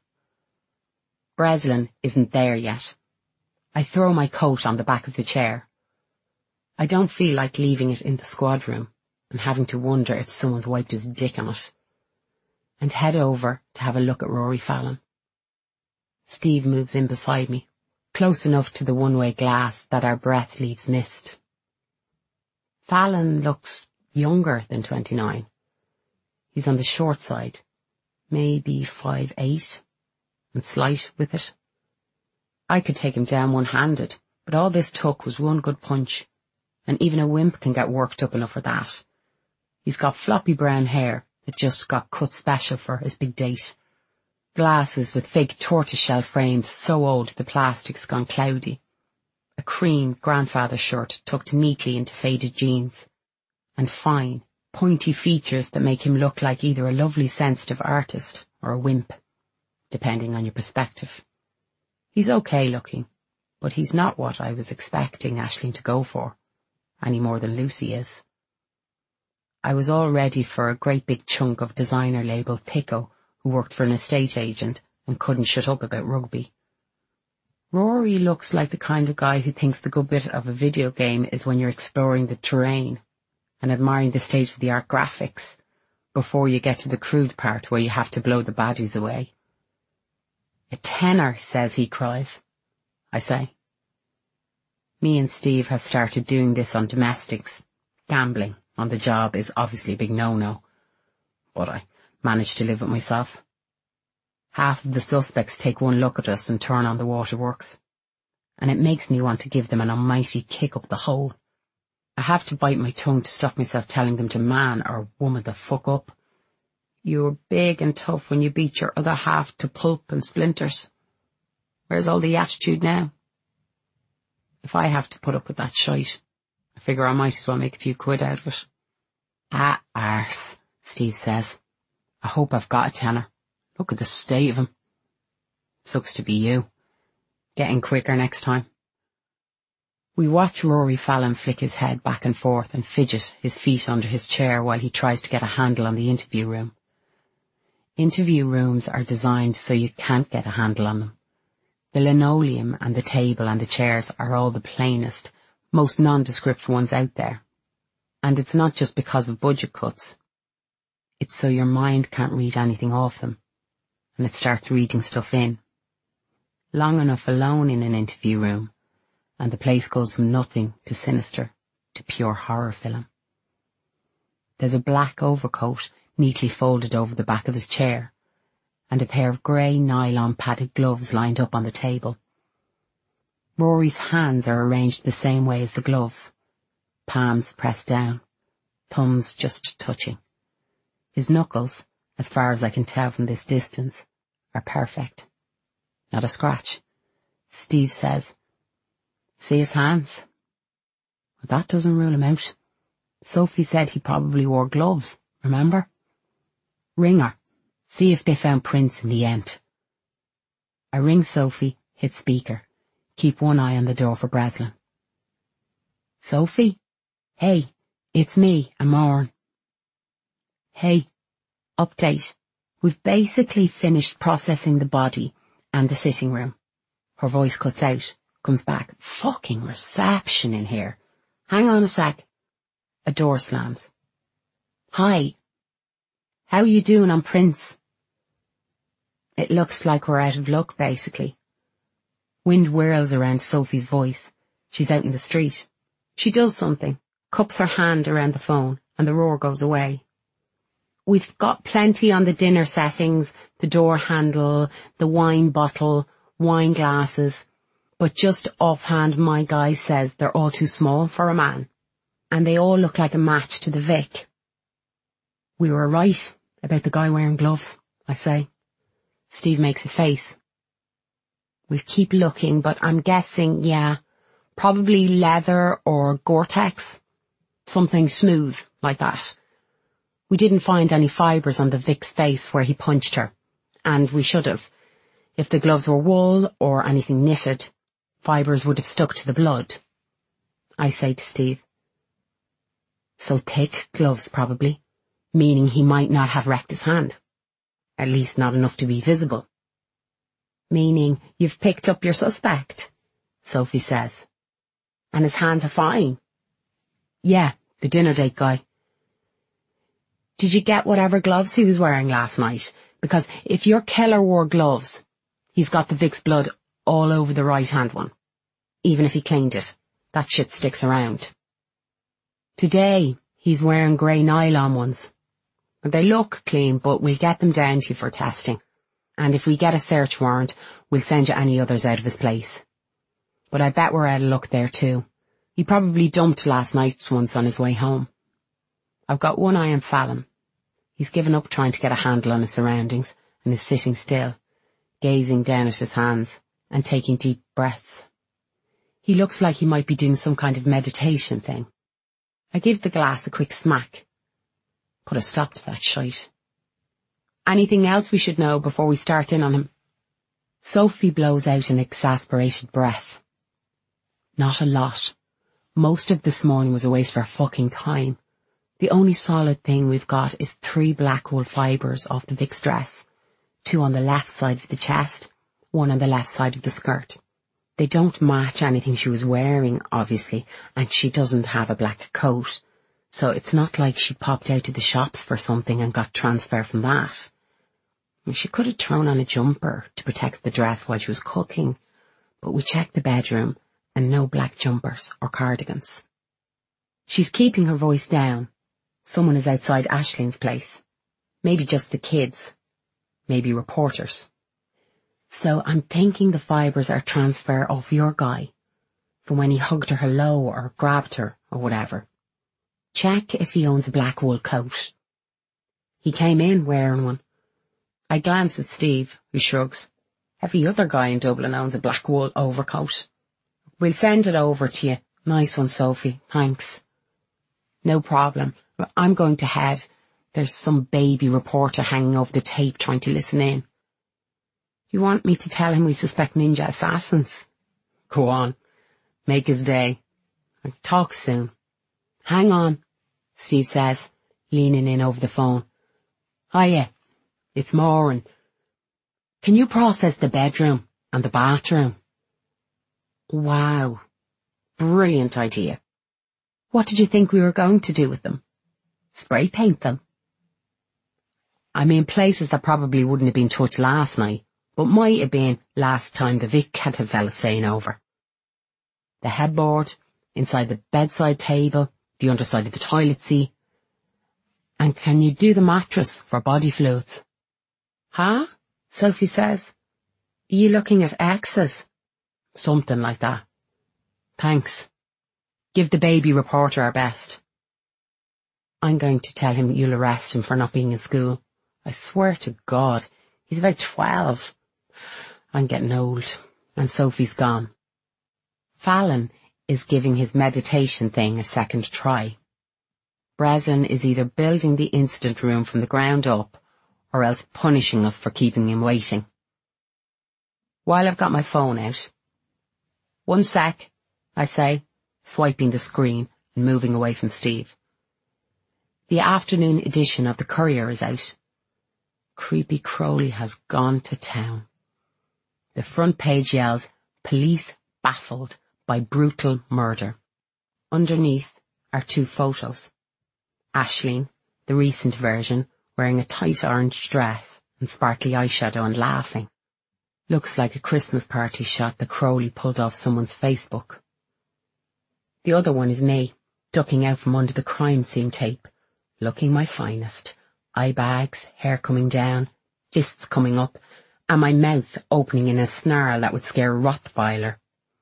Breslin isn't there yet. I throw my coat on the back of the chair. I don't feel like leaving it in the squad room and having to wonder if someone's wiped his dick on it, and head over to have a look at Rory Fallon. Steve moves in beside me, close enough to the one-way glass that our breath leaves mist. Fallon looks younger than twenty-nine. He's on the short side, maybe five eight, and slight with it. I could take him down one-handed, but all this took was one good punch, and even a wimp can get worked up enough for that. He's got floppy brown hair that just got cut special for his big date. Glasses with fake tortoiseshell frames so old the plastic's gone cloudy. A cream grandfather shirt tucked neatly into faded jeans. And fine, pointy features that make him look like either a lovely sensitive artist or a wimp, depending on your perspective. He's okay looking, but he's not what I was expecting Aisling to go for, any more than Lucy is. I was all ready for a great big chunk of designer label Pico, who worked for an estate agent and couldn't shut up about rugby. Rory looks like the kind of guy who thinks the good bit of a video game is when you're exploring the terrain and admiring the state-of-the-art graphics before you get to the crude part where you have to blow the baddies away. A tenner, says he, cries. I say. Me and Steve have started doing this on domestics. Gambling on the job is obviously a big no-no, but I managed to live with myself. Half of the suspects take one look at us and turn on the waterworks, and it makes me want to give them an almighty kick up the hole. I have to bite my tongue to stop myself telling them to man or woman the fuck up. You were big and tough when you beat your other half to pulp and splinters. Where's all the attitude now? If I have to put up with that shite, I figure I might as well make a few quid out of it. Ah, arse, Steve says. I hope I've got a tenner. Look at the state of him. Sucks to be you. Getting quicker next time. We watch Rory Fallon flick his head back and forth and fidget his feet under his chair while he tries to get a handle on the interview room. Interview rooms are designed so you can't get a handle on them. The linoleum and the table and the chairs are all the plainest, most nondescript ones out there. And it's not just because of budget cuts. It's so your mind can't read anything off them, and it starts reading stuff in. Long enough alone in an interview room, and the place goes from nothing to sinister to pure horror film. There's a black overcoat neatly folded over the back of his chair, and a pair of grey nylon padded gloves lined up on the table. Rory's hands are arranged the same way as the gloves, palms pressed down, thumbs just touching. His knuckles, as far as I can tell from this distance, are perfect. Not a scratch. Steve says, "See his hands?" Well, that doesn't rule him out. Sophie said he probably wore gloves, remember? Ring her. See if they found prints in the end. I ring Sophie, hit speaker. Keep one eye on the door for Breslin. Sophie? Hey, it's me, Amorn. Hey, update. We've basically finished processing the body and the sitting room. Her voice cuts out, comes back. Fucking reception in here. Hang on a sec. A door slams. Hi. How are you doing on Prince? It looks like we're out of luck, basically. Wind whirls around Sophie's voice. She's out in the street. She does something, cups her hand around the phone, and the roar goes away. We've got plenty on the dinner settings, the door handle, the wine bottle, wine glasses, but just offhand my guy says they're all too small for a man, and they all look like a match to the Vic. We were right about the guy wearing gloves, I say. Steve makes a face. We'll keep looking, but I'm guessing, yeah, probably leather or Gore-Tex. Something smooth like that. We didn't find any fibres on the Vic's face where he punched her, and we should have. If the gloves were wool or anything knitted, fibres would have stuck to the blood. I say to Steve. So thick gloves probably, meaning he might not have wrecked his hand. At least not enough to be visible. Meaning you've picked up your suspect, Sophie says. And his hands are fine. Yeah, the dinner date guy. Did you get whatever gloves he was wearing last night? Because if your killer wore gloves, he's got the Vic's blood all over the right-hand one. Even if he cleaned it, that shit sticks around. Today, he's wearing grey nylon ones. They look clean, but we'll get them down to you for testing. And if we get a search warrant, we'll send you any others out of his place. But I bet we're out of luck there too. He probably dumped last night's ones on his way home. I've got one eye on Fallon. He's given up trying to get a handle on his surroundings and is sitting still, gazing down at his hands and taking deep breaths. He looks like he might be doing some kind of meditation thing. I give the glass a quick smack. Put a stop to that shite. Anything else we should know before we start in on him? Sophie blows out an exasperated breath. Not a lot. Most of this morning was a waste of our fucking time. The only solid thing we've got is three black wool fibres off the Vic's dress. Two on the left side of the chest, one on the left side of the skirt. They don't match anything she was wearing, obviously, and she doesn't have a black coat. So it's not like she popped out to the shops for something and got transfer from that. She could have thrown on a jumper to protect the dress while she was cooking, but we checked the bedroom and no black jumpers or cardigans. She's keeping her voice down. Someone is outside Aislinn's place. Maybe just the kids. Maybe reporters. So I'm thinking the fibres are transfer off your guy, from when he hugged her hello or grabbed her or whatever. Check if he owns a black wool coat. He came in wearing one. I glance at Steve, who shrugs. Every other guy in Dublin owns a black wool overcoat. We'll send it over to you. Nice one, Sophie. Thanks. No problem. I'm going to head. There's some baby reporter hanging over the tape trying to listen in. You want me to tell him we suspect ninja assassins? Go on. Make his day. Talk soon. Hang on, Steve says, leaning in over the phone. Hiya, it's Maureen. Can you process the bedroom and the bathroom? Wow. Brilliant idea. What did you think we were going to do with them? Spray paint them? I mean, places that probably wouldn't have been touched last night, but might have been last time the Vic had a fella staying over. the headboard, inside the bedside table, the underside of the toilet seat. And can you do the mattress for body fluids? Huh? Sophie says. Are you looking at X's? Something like that. Thanks. Give the baby reporter our best. I'm going to tell him you'll arrest him for not being in school. I swear to God, he's about twelve. I'm getting old, and Sophie's gone. Fallon is giving his meditation thing a second try. Breslin is either building the incident room from the ground up, or else punishing us for keeping him waiting. While I've got my phone out. One sec, I say, swiping the screen and moving away from Steve. The afternoon edition of the Courier is out. Creepy Crowley has gone to town. The front page yells, "Police baffled by brutal murder." Underneath are two photos. Aisling, the recent version, wearing a tight orange dress and sparkly eyeshadow and laughing. Looks like a Christmas party shot that Crowley pulled off someone's Facebook. The other one is me, ducking out from under the crime scene tape, looking my finest, eye bags, hair coming down, fists coming up, and my mouth opening in a snarl that would scare a Rottweiler.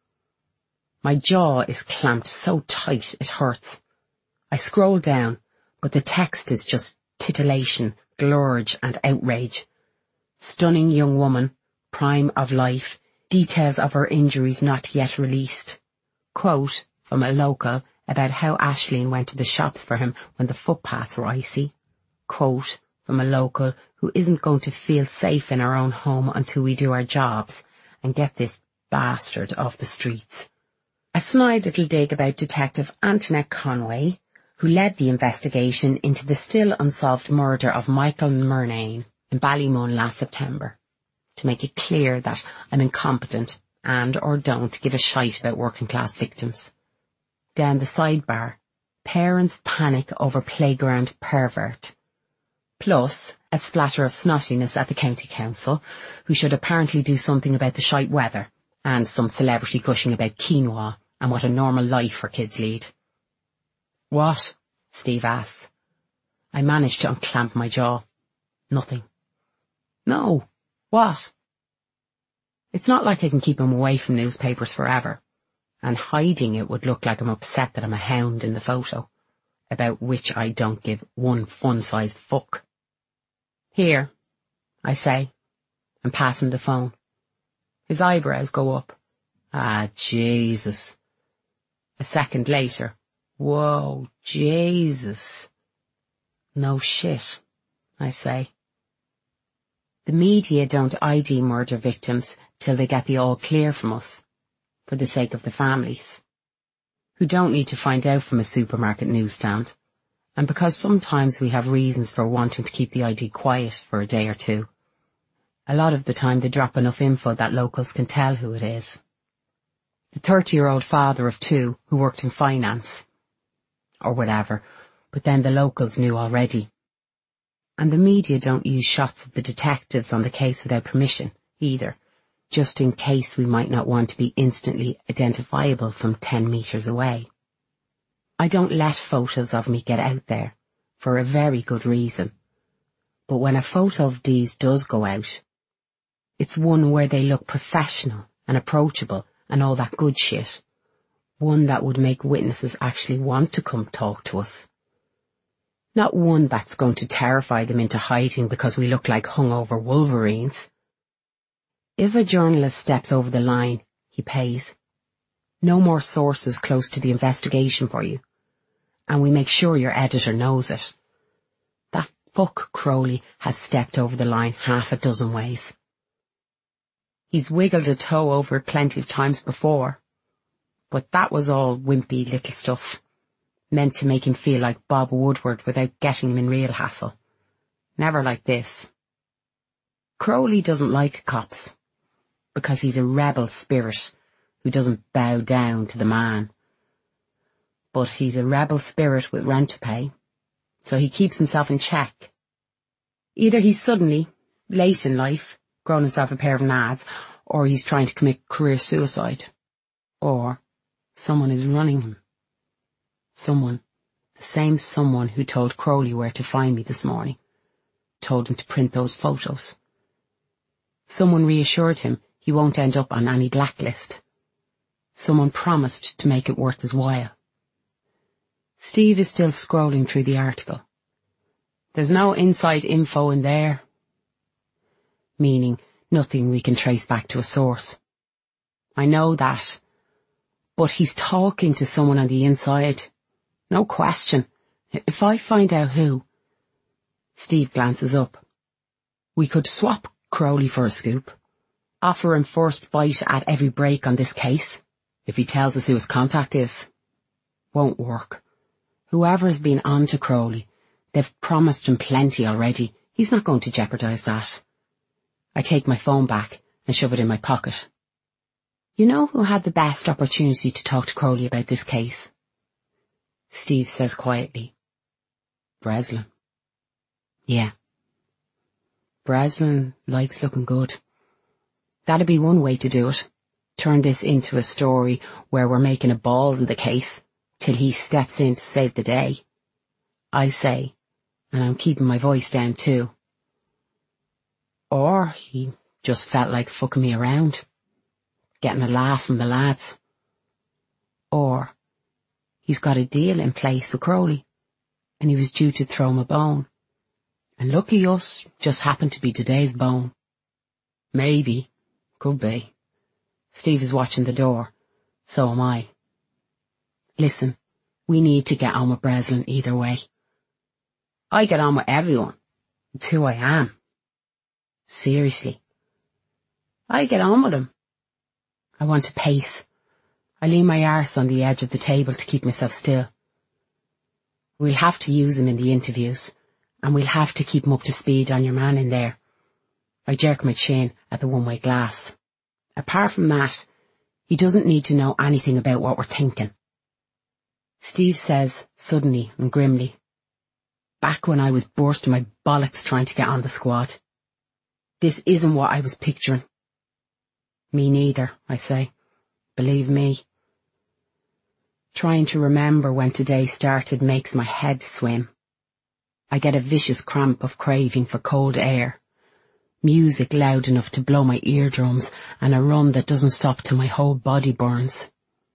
My jaw is clamped so tight it hurts. I scroll down, but the text is just titillation, glorge and outrage. Stunning young woman, prime of life, details of her injuries not yet released. Quote from a local about how Aisling went to the shops for him when the footpaths were icy. Quote from a local who isn't going to feel safe in our own home until we do our jobs and get this bastard off the streets. A snide little dig about Detective Antoinette Conway, who led the investigation into the still unsolved murder of Michael Murnane in Ballymun last September, to make it clear that I'm incompetent and or don't give a shite about working class victims. Down the sidebar, parents panic over playground pervert. Plus, a splatter of snottiness at the county council, who should apparently do something about the shite weather, and some celebrity gushing about quinoa and what a normal life her kids lead. What? Steve asks. I manage to unclamp my jaw. Nothing. No. What? It's not like I can keep him away from newspapers forever, and hiding it would look like I'm upset that I'm a hound in the photo, about which I don't give one fun-sized fuck. Here, I say, and pass him the phone. His eyebrows go up. Ah, Jesus. A second later. Whoa, Jesus. No shit, I say. The media don't I D murder victims till they get the all clear from us, for the sake of the families, who don't need to find out from a supermarket newsstand, and because sometimes we have reasons for wanting to keep the I D quiet for a day or two. A lot of the time they drop enough info that locals can tell who it is. The thirty-year-old father of two who worked in finance, or whatever, but then the locals knew already. And the media don't use shots of the detectives on the case without permission, either, just in case we might not want to be instantly identifiable from ten metres away. I don't let photos of me get out there, for a very good reason. But when a photo of Dee's does go out, it's one where they look professional and approachable and all that good shit. One that would make witnesses actually want to come talk to us. Not one that's going to terrify them into hiding because we look like hungover wolverines. If a journalist steps over the line, he pays. No more sources close to the investigation for you. And we make sure your editor knows it. That fuck Crowley has stepped over the line half a dozen ways. He's wiggled a toe over it plenty of times before. But that was all wimpy little stuff, meant to make him feel like Bob Woodward without getting him in real hassle. Never like this. Crowley doesn't like cops, because he's a rebel spirit who doesn't bow down to the man. But he's a rebel spirit with rent to pay, so he keeps himself in check. Either he's suddenly, late in life, grown himself a pair of nads, or he's trying to commit career suicide. Or Someone is running him. Someone, the same someone who told Crowley where to find me this morning, told him to print those photos. Someone reassured him he won't end up on any blacklist. Someone promised to make it worth his while. Steve is still scrolling through the article. There's no inside info in there. Meaning, nothing we can trace back to a source. I know that. But he's talking to someone on the inside. No question. If I find out who... Steve glances up. We could swap Crowley for a scoop. Offer him first bite at every break on this case. If he tells us who his contact is. Won't work. Whoever has been on to Crowley, they've promised him plenty already. He's not going to jeopardise that. I take my phone back and shove it in my pocket. You know who had the best opportunity to talk to Crowley about this case? Steve says quietly. Breslin. Yeah. Breslin likes looking good. That'd be one way to do it. Turn this into a story where we're making a balls of the case till he steps in to save the day. I say, and I'm keeping my voice down too. Or he just felt like fucking me around, getting a laugh from the lads. Or he's got a deal in place with Crowley, and he was due to throw him a bone. And lucky us just happened to be today's bone. Maybe. Could be. Steve is watching the door. So am I. Listen, we need to get on with Breslin either way. I get on with everyone. It's who I am. Seriously. I get on with him. I want to pace. I lean my arse on the edge of the table to keep myself still. We'll have to use him in the interviews, and we'll have to keep him up to speed on your man in there. I jerk my chin at the one-way glass. Apart from that, he doesn't need to know anything about what we're thinking. Steve says, suddenly and grimly, back when I was bursting my bollocks trying to get on the squad. This isn't what I was picturing. Me neither, I say. Believe me. Trying to remember when today started makes my head swim. I get a vicious cramp of craving for cold air, music loud enough to blow my eardrums, and a run that doesn't stop till my whole body burns.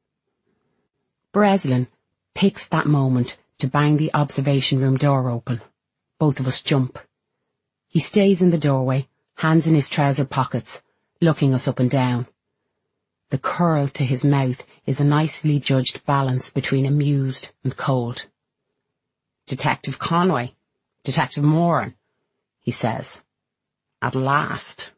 Breslin picks that moment to bang the observation room door open. Both of us jump. He stays in the doorway, hands in his trouser pockets, looking us up and down. The curl to his mouth is a nicely judged balance between amused and cold. Detective Conway, Detective Moran, he says. At last.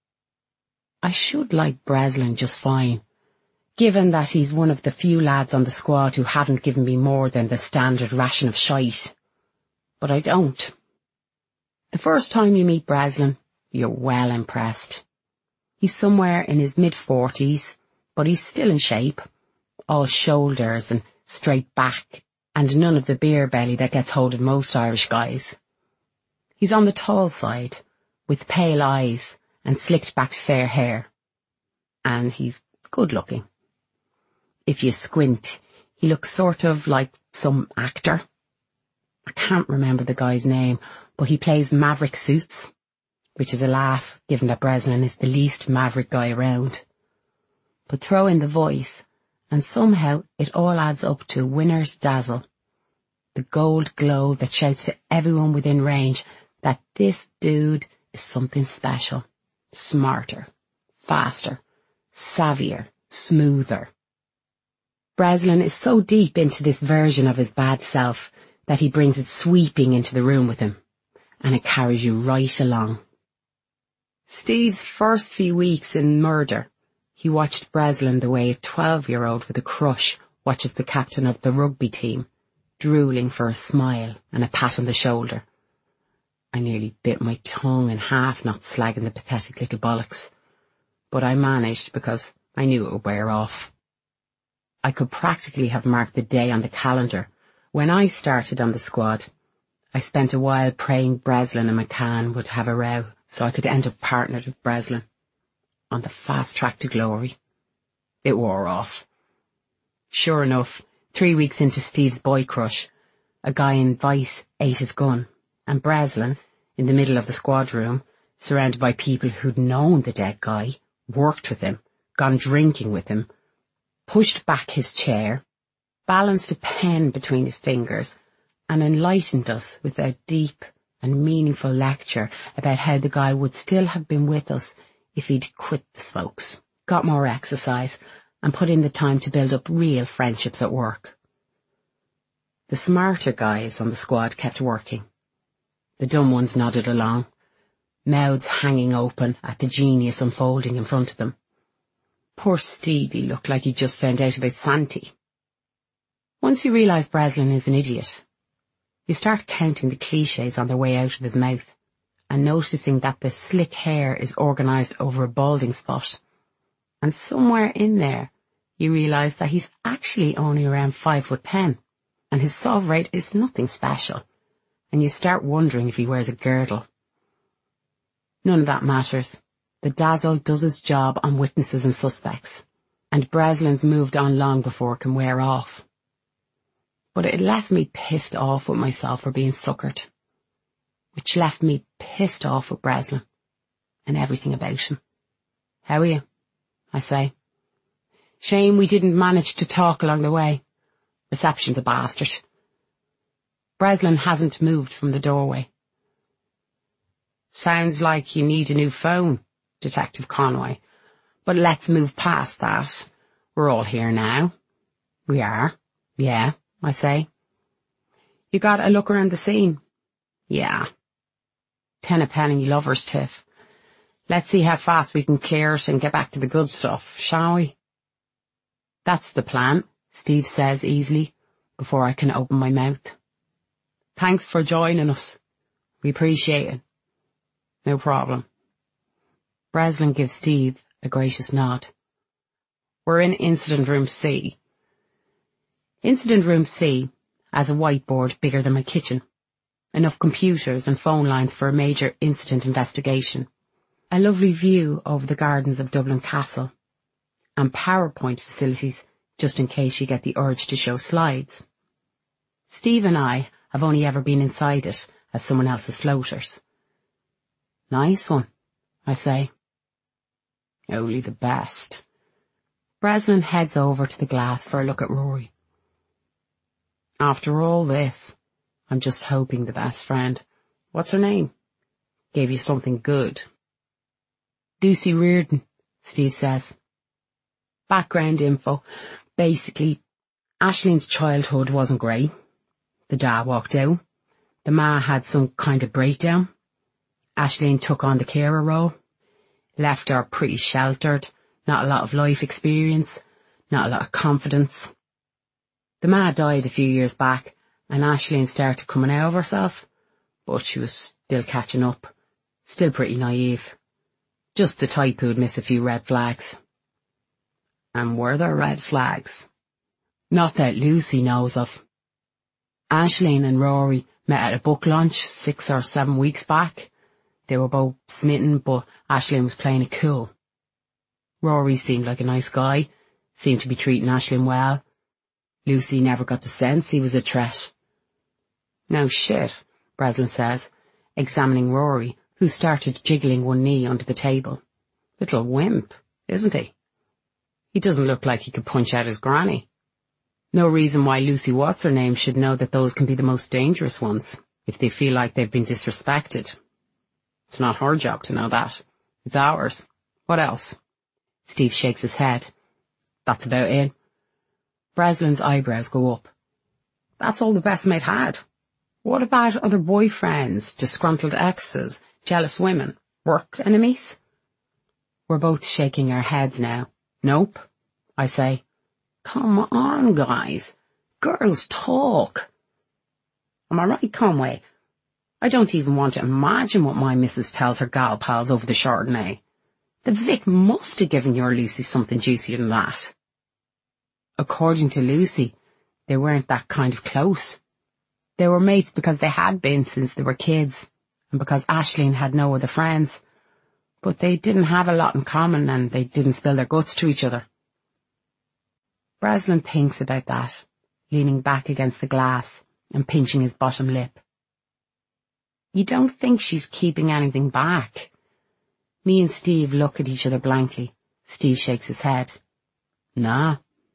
I should like Breslin just fine, given that he's one of the few lads on the squad who haven't given me more than the standard ration of shite. But I don't. The first time you meet Breslin, you're well impressed. He's somewhere in his mid-forties, but he's still in shape, all shoulders and straight back, and none of the beer belly that gets hold of most Irish guys. He's on the tall side, with pale eyes and slicked back fair hair. And he's good looking. If you squint, he looks sort of like some actor. I can't remember the guy's name, but he plays Maverick Suits, which is a laugh given that Breslin is the least maverick guy around. But throw in the voice, and somehow it all adds up to winner's dazzle. The gold glow that shouts to everyone within range that this dude is something special, smarter, faster, savvier, smoother. Breslin is so deep into this version of his bad self that he brings it sweeping into the room with him, and it carries you right along. Steve's first few weeks in murder, he watched Breslin the way a twelve-year-old with a crush watches the captain of the rugby team, drooling for a smile and a pat on the shoulder. I nearly bit my tongue in half not slagging the pathetic little bollocks, but I managed because I knew it would wear off. I could practically have marked the day on the calendar. When I started on the squad, I spent a while praying Breslin and McCann would have a row so I could end up partnered with Breslin. On the fast track to glory. It wore off. Sure enough, three weeks into Steve's boy crush, a guy in Vice ate his gun, and Breslin, in the middle of the squad room, surrounded by people who'd known the dead guy, worked with him, gone drinking with him, pushed back his chair, balanced a pen between his fingers, and enlightened us with a deep and meaningful lecture about how the guy would still have been with us if he'd quit the smokes, got more exercise, and put in the time to build up real friendships at work. The smarter guys on the squad kept working. The dumb ones nodded along, mouths hanging open at the genius unfolding in front of them. Poor Stevie looked like he'd just found out about Santi. Once you realise Breslin is an idiot, you start counting the clichés on their way out of his mouth, and noticing that the slick hair is organised over a balding spot. And somewhere in there, you realise that he's actually only around five foot ten, and his sovereign is nothing special, and you start wondering if he wears a girdle. None of that matters. The dazzle does its job on witnesses and suspects, and Breslin's moved on long before it can wear off. But it left me pissed off with myself for being suckered, which left me pissed off with Breslin and everything about him. How are you? I say. Shame we didn't manage to talk along the way. Reception's a bastard. Breslin hasn't moved from the doorway. Sounds like you need a new phone, Detective Conway. But let's move past that. We're all here now. We are. Yeah, I say. You got a look around the scene? Yeah. Ten a penny lover's tiff. Let's see how fast we can clear it and get back to the good stuff, shall we? That's the plan, Steve says easily, before I can open my mouth. Thanks for joining us. We appreciate it. No problem. Breslin gives Steve a gracious nod. We're in Incident Room C. Incident Room C has a whiteboard bigger than my kitchen, enough computers and phone lines for a major incident investigation, a lovely view over the gardens of Dublin Castle, and PowerPoint facilities just in case you get the urge to show slides. Steve and I have only ever been inside it as someone else's floaters. Nice one, I say. Only the best. Breslin heads over to the glass for a look at Rory. After all this, I'm just hoping the best friend, what's her name, gave you something good. Lucy Reardon, Steve says. Background info. Basically, Aislinn's childhood wasn't great. The dad walked out. The ma had some kind of breakdown. Aisling took on the carer role. Left her pretty sheltered, not a lot of life experience, not a lot of confidence. The ma died a few years back, and Aisling started coming out of herself, but she was still catching up, still pretty naive. Just the type who'd miss a few red flags. And were there red flags? Not that Lucy knows of. Aisling and Rory met at a book launch six or seven weeks back. They were both smitten, but Aisling was playing it cool. Rory seemed like a nice guy, seemed to be treating Aisling well. Lucy never got the sense he was a threat. No shit, Breslin says, examining Rory, who started jiggling one knee under the table. Little wimp, isn't he? He doesn't look like he could punch out his granny. No reason why Lucy What's-Her-Name should know that those can be the most dangerous ones, if they feel like they've been disrespected. It's not her job to know that. It's ours. What else? Steve shakes his head. That's about it. Breslin's eyebrows go up. That's all the best mate had. What about other boyfriends, disgruntled exes, jealous women, work enemies? We're both shaking our heads now. Nope, I say. Come on, guys. Girls talk. Am I right, Conway? I don't even want to imagine what my missus tells her gal pals over the Chardonnay. The Vic must have given your Lucy something juicier than that. According to Lucy, they weren't that kind of close. They were mates because they had been since they were kids, and because Aisling had no other friends. But they didn't have a lot in common, and they didn't spill their guts to each other. Breslin thinks about that, leaning back against the glass and pinching his bottom lip. You don't think she's keeping anything back? Me and Steve look at each other blankly. Steve shakes his head. Nah.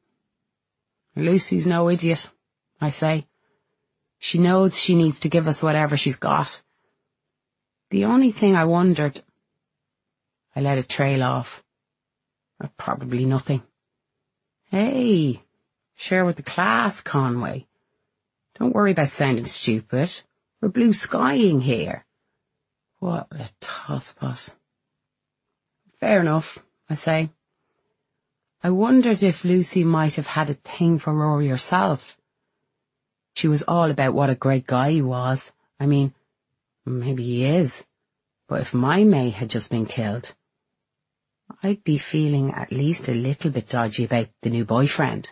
Lucy's no idiot, I say. She knows she needs to give us whatever she's got. The only thing I wondered... I let it trail off. Uh, probably nothing. Hey, share with the class, Conway. Don't worry about sounding stupid. We're blue skying here. What a tosspot. Fair enough, I say. I wondered if Lucy might have had a thing for Rory herself. She was all about what a great guy he was. I mean, maybe he is. But if my mate had just been killed, I'd be feeling at least a little bit dodgy about the new boyfriend.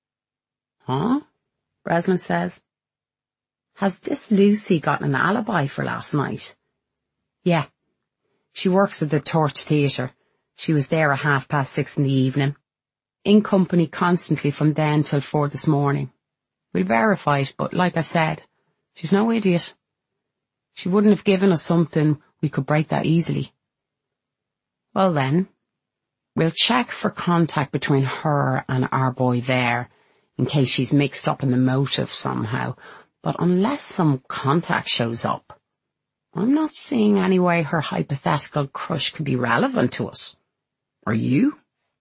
Huh? Breslin says. Has this Lucy got an alibi for last night? Yeah. She works at the Torch Theatre. She was there at half past six in the evening. In company constantly from then till four this morning. We'll verify it, but like I said, she's no idiot. She wouldn't have given us something we could break that easily. Well then, we'll check for contact between her and our boy there, in case she's mixed up in the motive somehow. But unless some contact shows up, I'm not seeing any way her hypothetical crush could be relevant to us. Are you?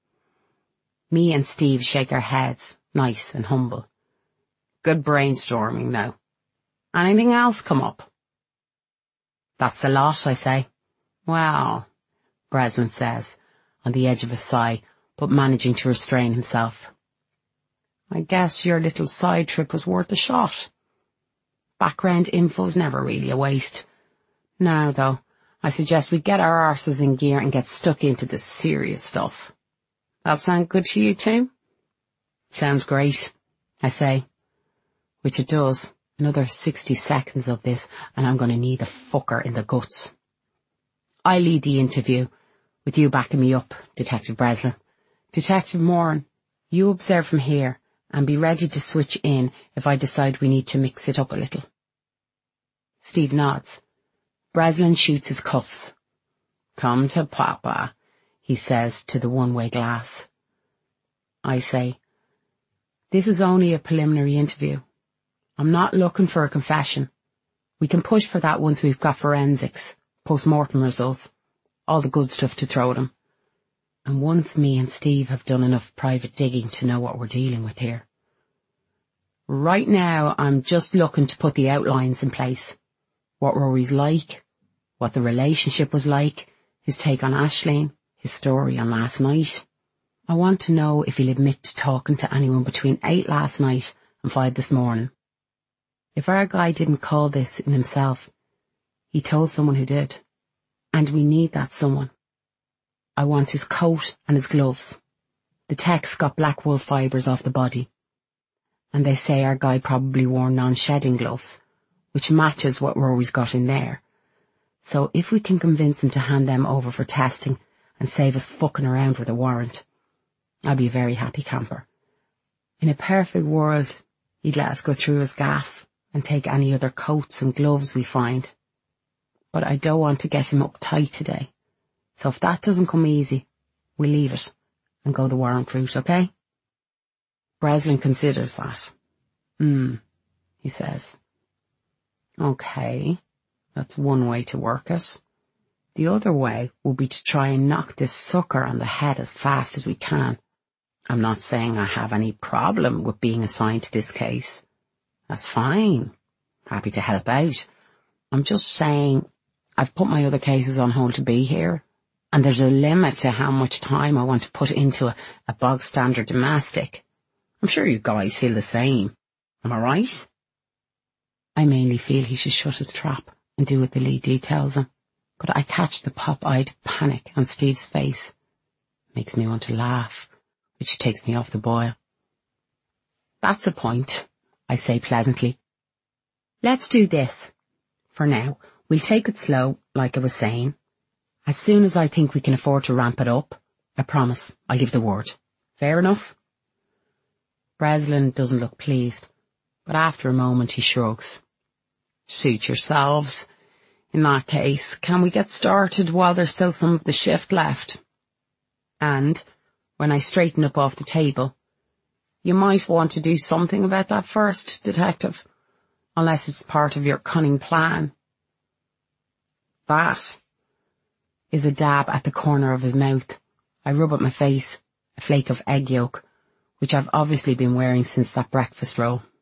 Me and Steve shake our heads, nice and humble. Good brainstorming now. Anything else come up? That's a lot, I say. Well, Breslin says, on the edge of a sigh, but managing to restrain himself. I guess your little side trip was worth a shot. Background info's never really a waste. Now, though, I suggest we get our arses in gear and get stuck into the serious stuff. That sound good to you too? Sounds great, I say. Which it does. Another sixty seconds of this, and I'm going to need the fucker in the guts. I lead the interview, with you backing me up, Detective Breslin. Detective Moran, you observe from here, and be ready to switch in if I decide we need to mix it up a little. Steve nods. Breslin shoots his cuffs. Come to Papa, he says to the one-way glass. I say, this is only a preliminary interview. I'm not looking for a confession. We can push for that once we've got forensics, post-mortem results, all the good stuff to throw at them. And once me and Steve have done enough private digging to know what we're dealing with here. Right now, I'm just looking to put the outlines in place. What Rory's like, what the relationship was like, his take on Aisling, his story on last night. I want to know if he'll admit to talking to anyone between eight last night and five this morning. If our guy didn't call this in himself, he told someone who did. And we need that someone. I want his coat and his gloves. The tech's got black wool fibres off the body. And they say our guy probably wore non-shedding gloves, which matches what Rory's got in there. So if we can convince him to hand them over for testing and save us fucking around with a warrant, I'll be a very happy camper. In a perfect world, he'd let us go through his gaff and take any other coats and gloves we find. But I don't want to get him uptight today. So if that doesn't come easy, we'll leave it and go the warrant route, okay? Breslin considers that. Hmm, he says. Okay, that's one way to work it. The other way would be to try and knock this sucker on the head as fast as we can. I'm not saying I have any problem with being assigned to this case. That's fine. Happy to help out. I'm just saying I've put my other cases on hold to be here, and there's a limit to how much time I want to put into a, a bog standard domestic. I'm sure you guys feel the same. Am I right? I mainly feel he should shut his trap and do what the lead tells him, but I catch the pop-eyed panic on Steve's face. Makes me want to laugh, which takes me off the boil. That's a point, I say pleasantly. Let's do this. For now, we'll take it slow, like I was saying. As soon as I think we can afford to ramp it up, I promise I'll give the word. Fair enough? Breslin doesn't look pleased, but after a moment he shrugs. Suit yourselves. In that case, can we get started while there's still some of the shift left? And, when I straighten up off the table, you might want to do something about that first, Detective, unless it's part of your cunning plan. That is a dab at the corner of his mouth. I rub at my face, a flake of egg yolk, which I've obviously been wearing since that breakfast roll.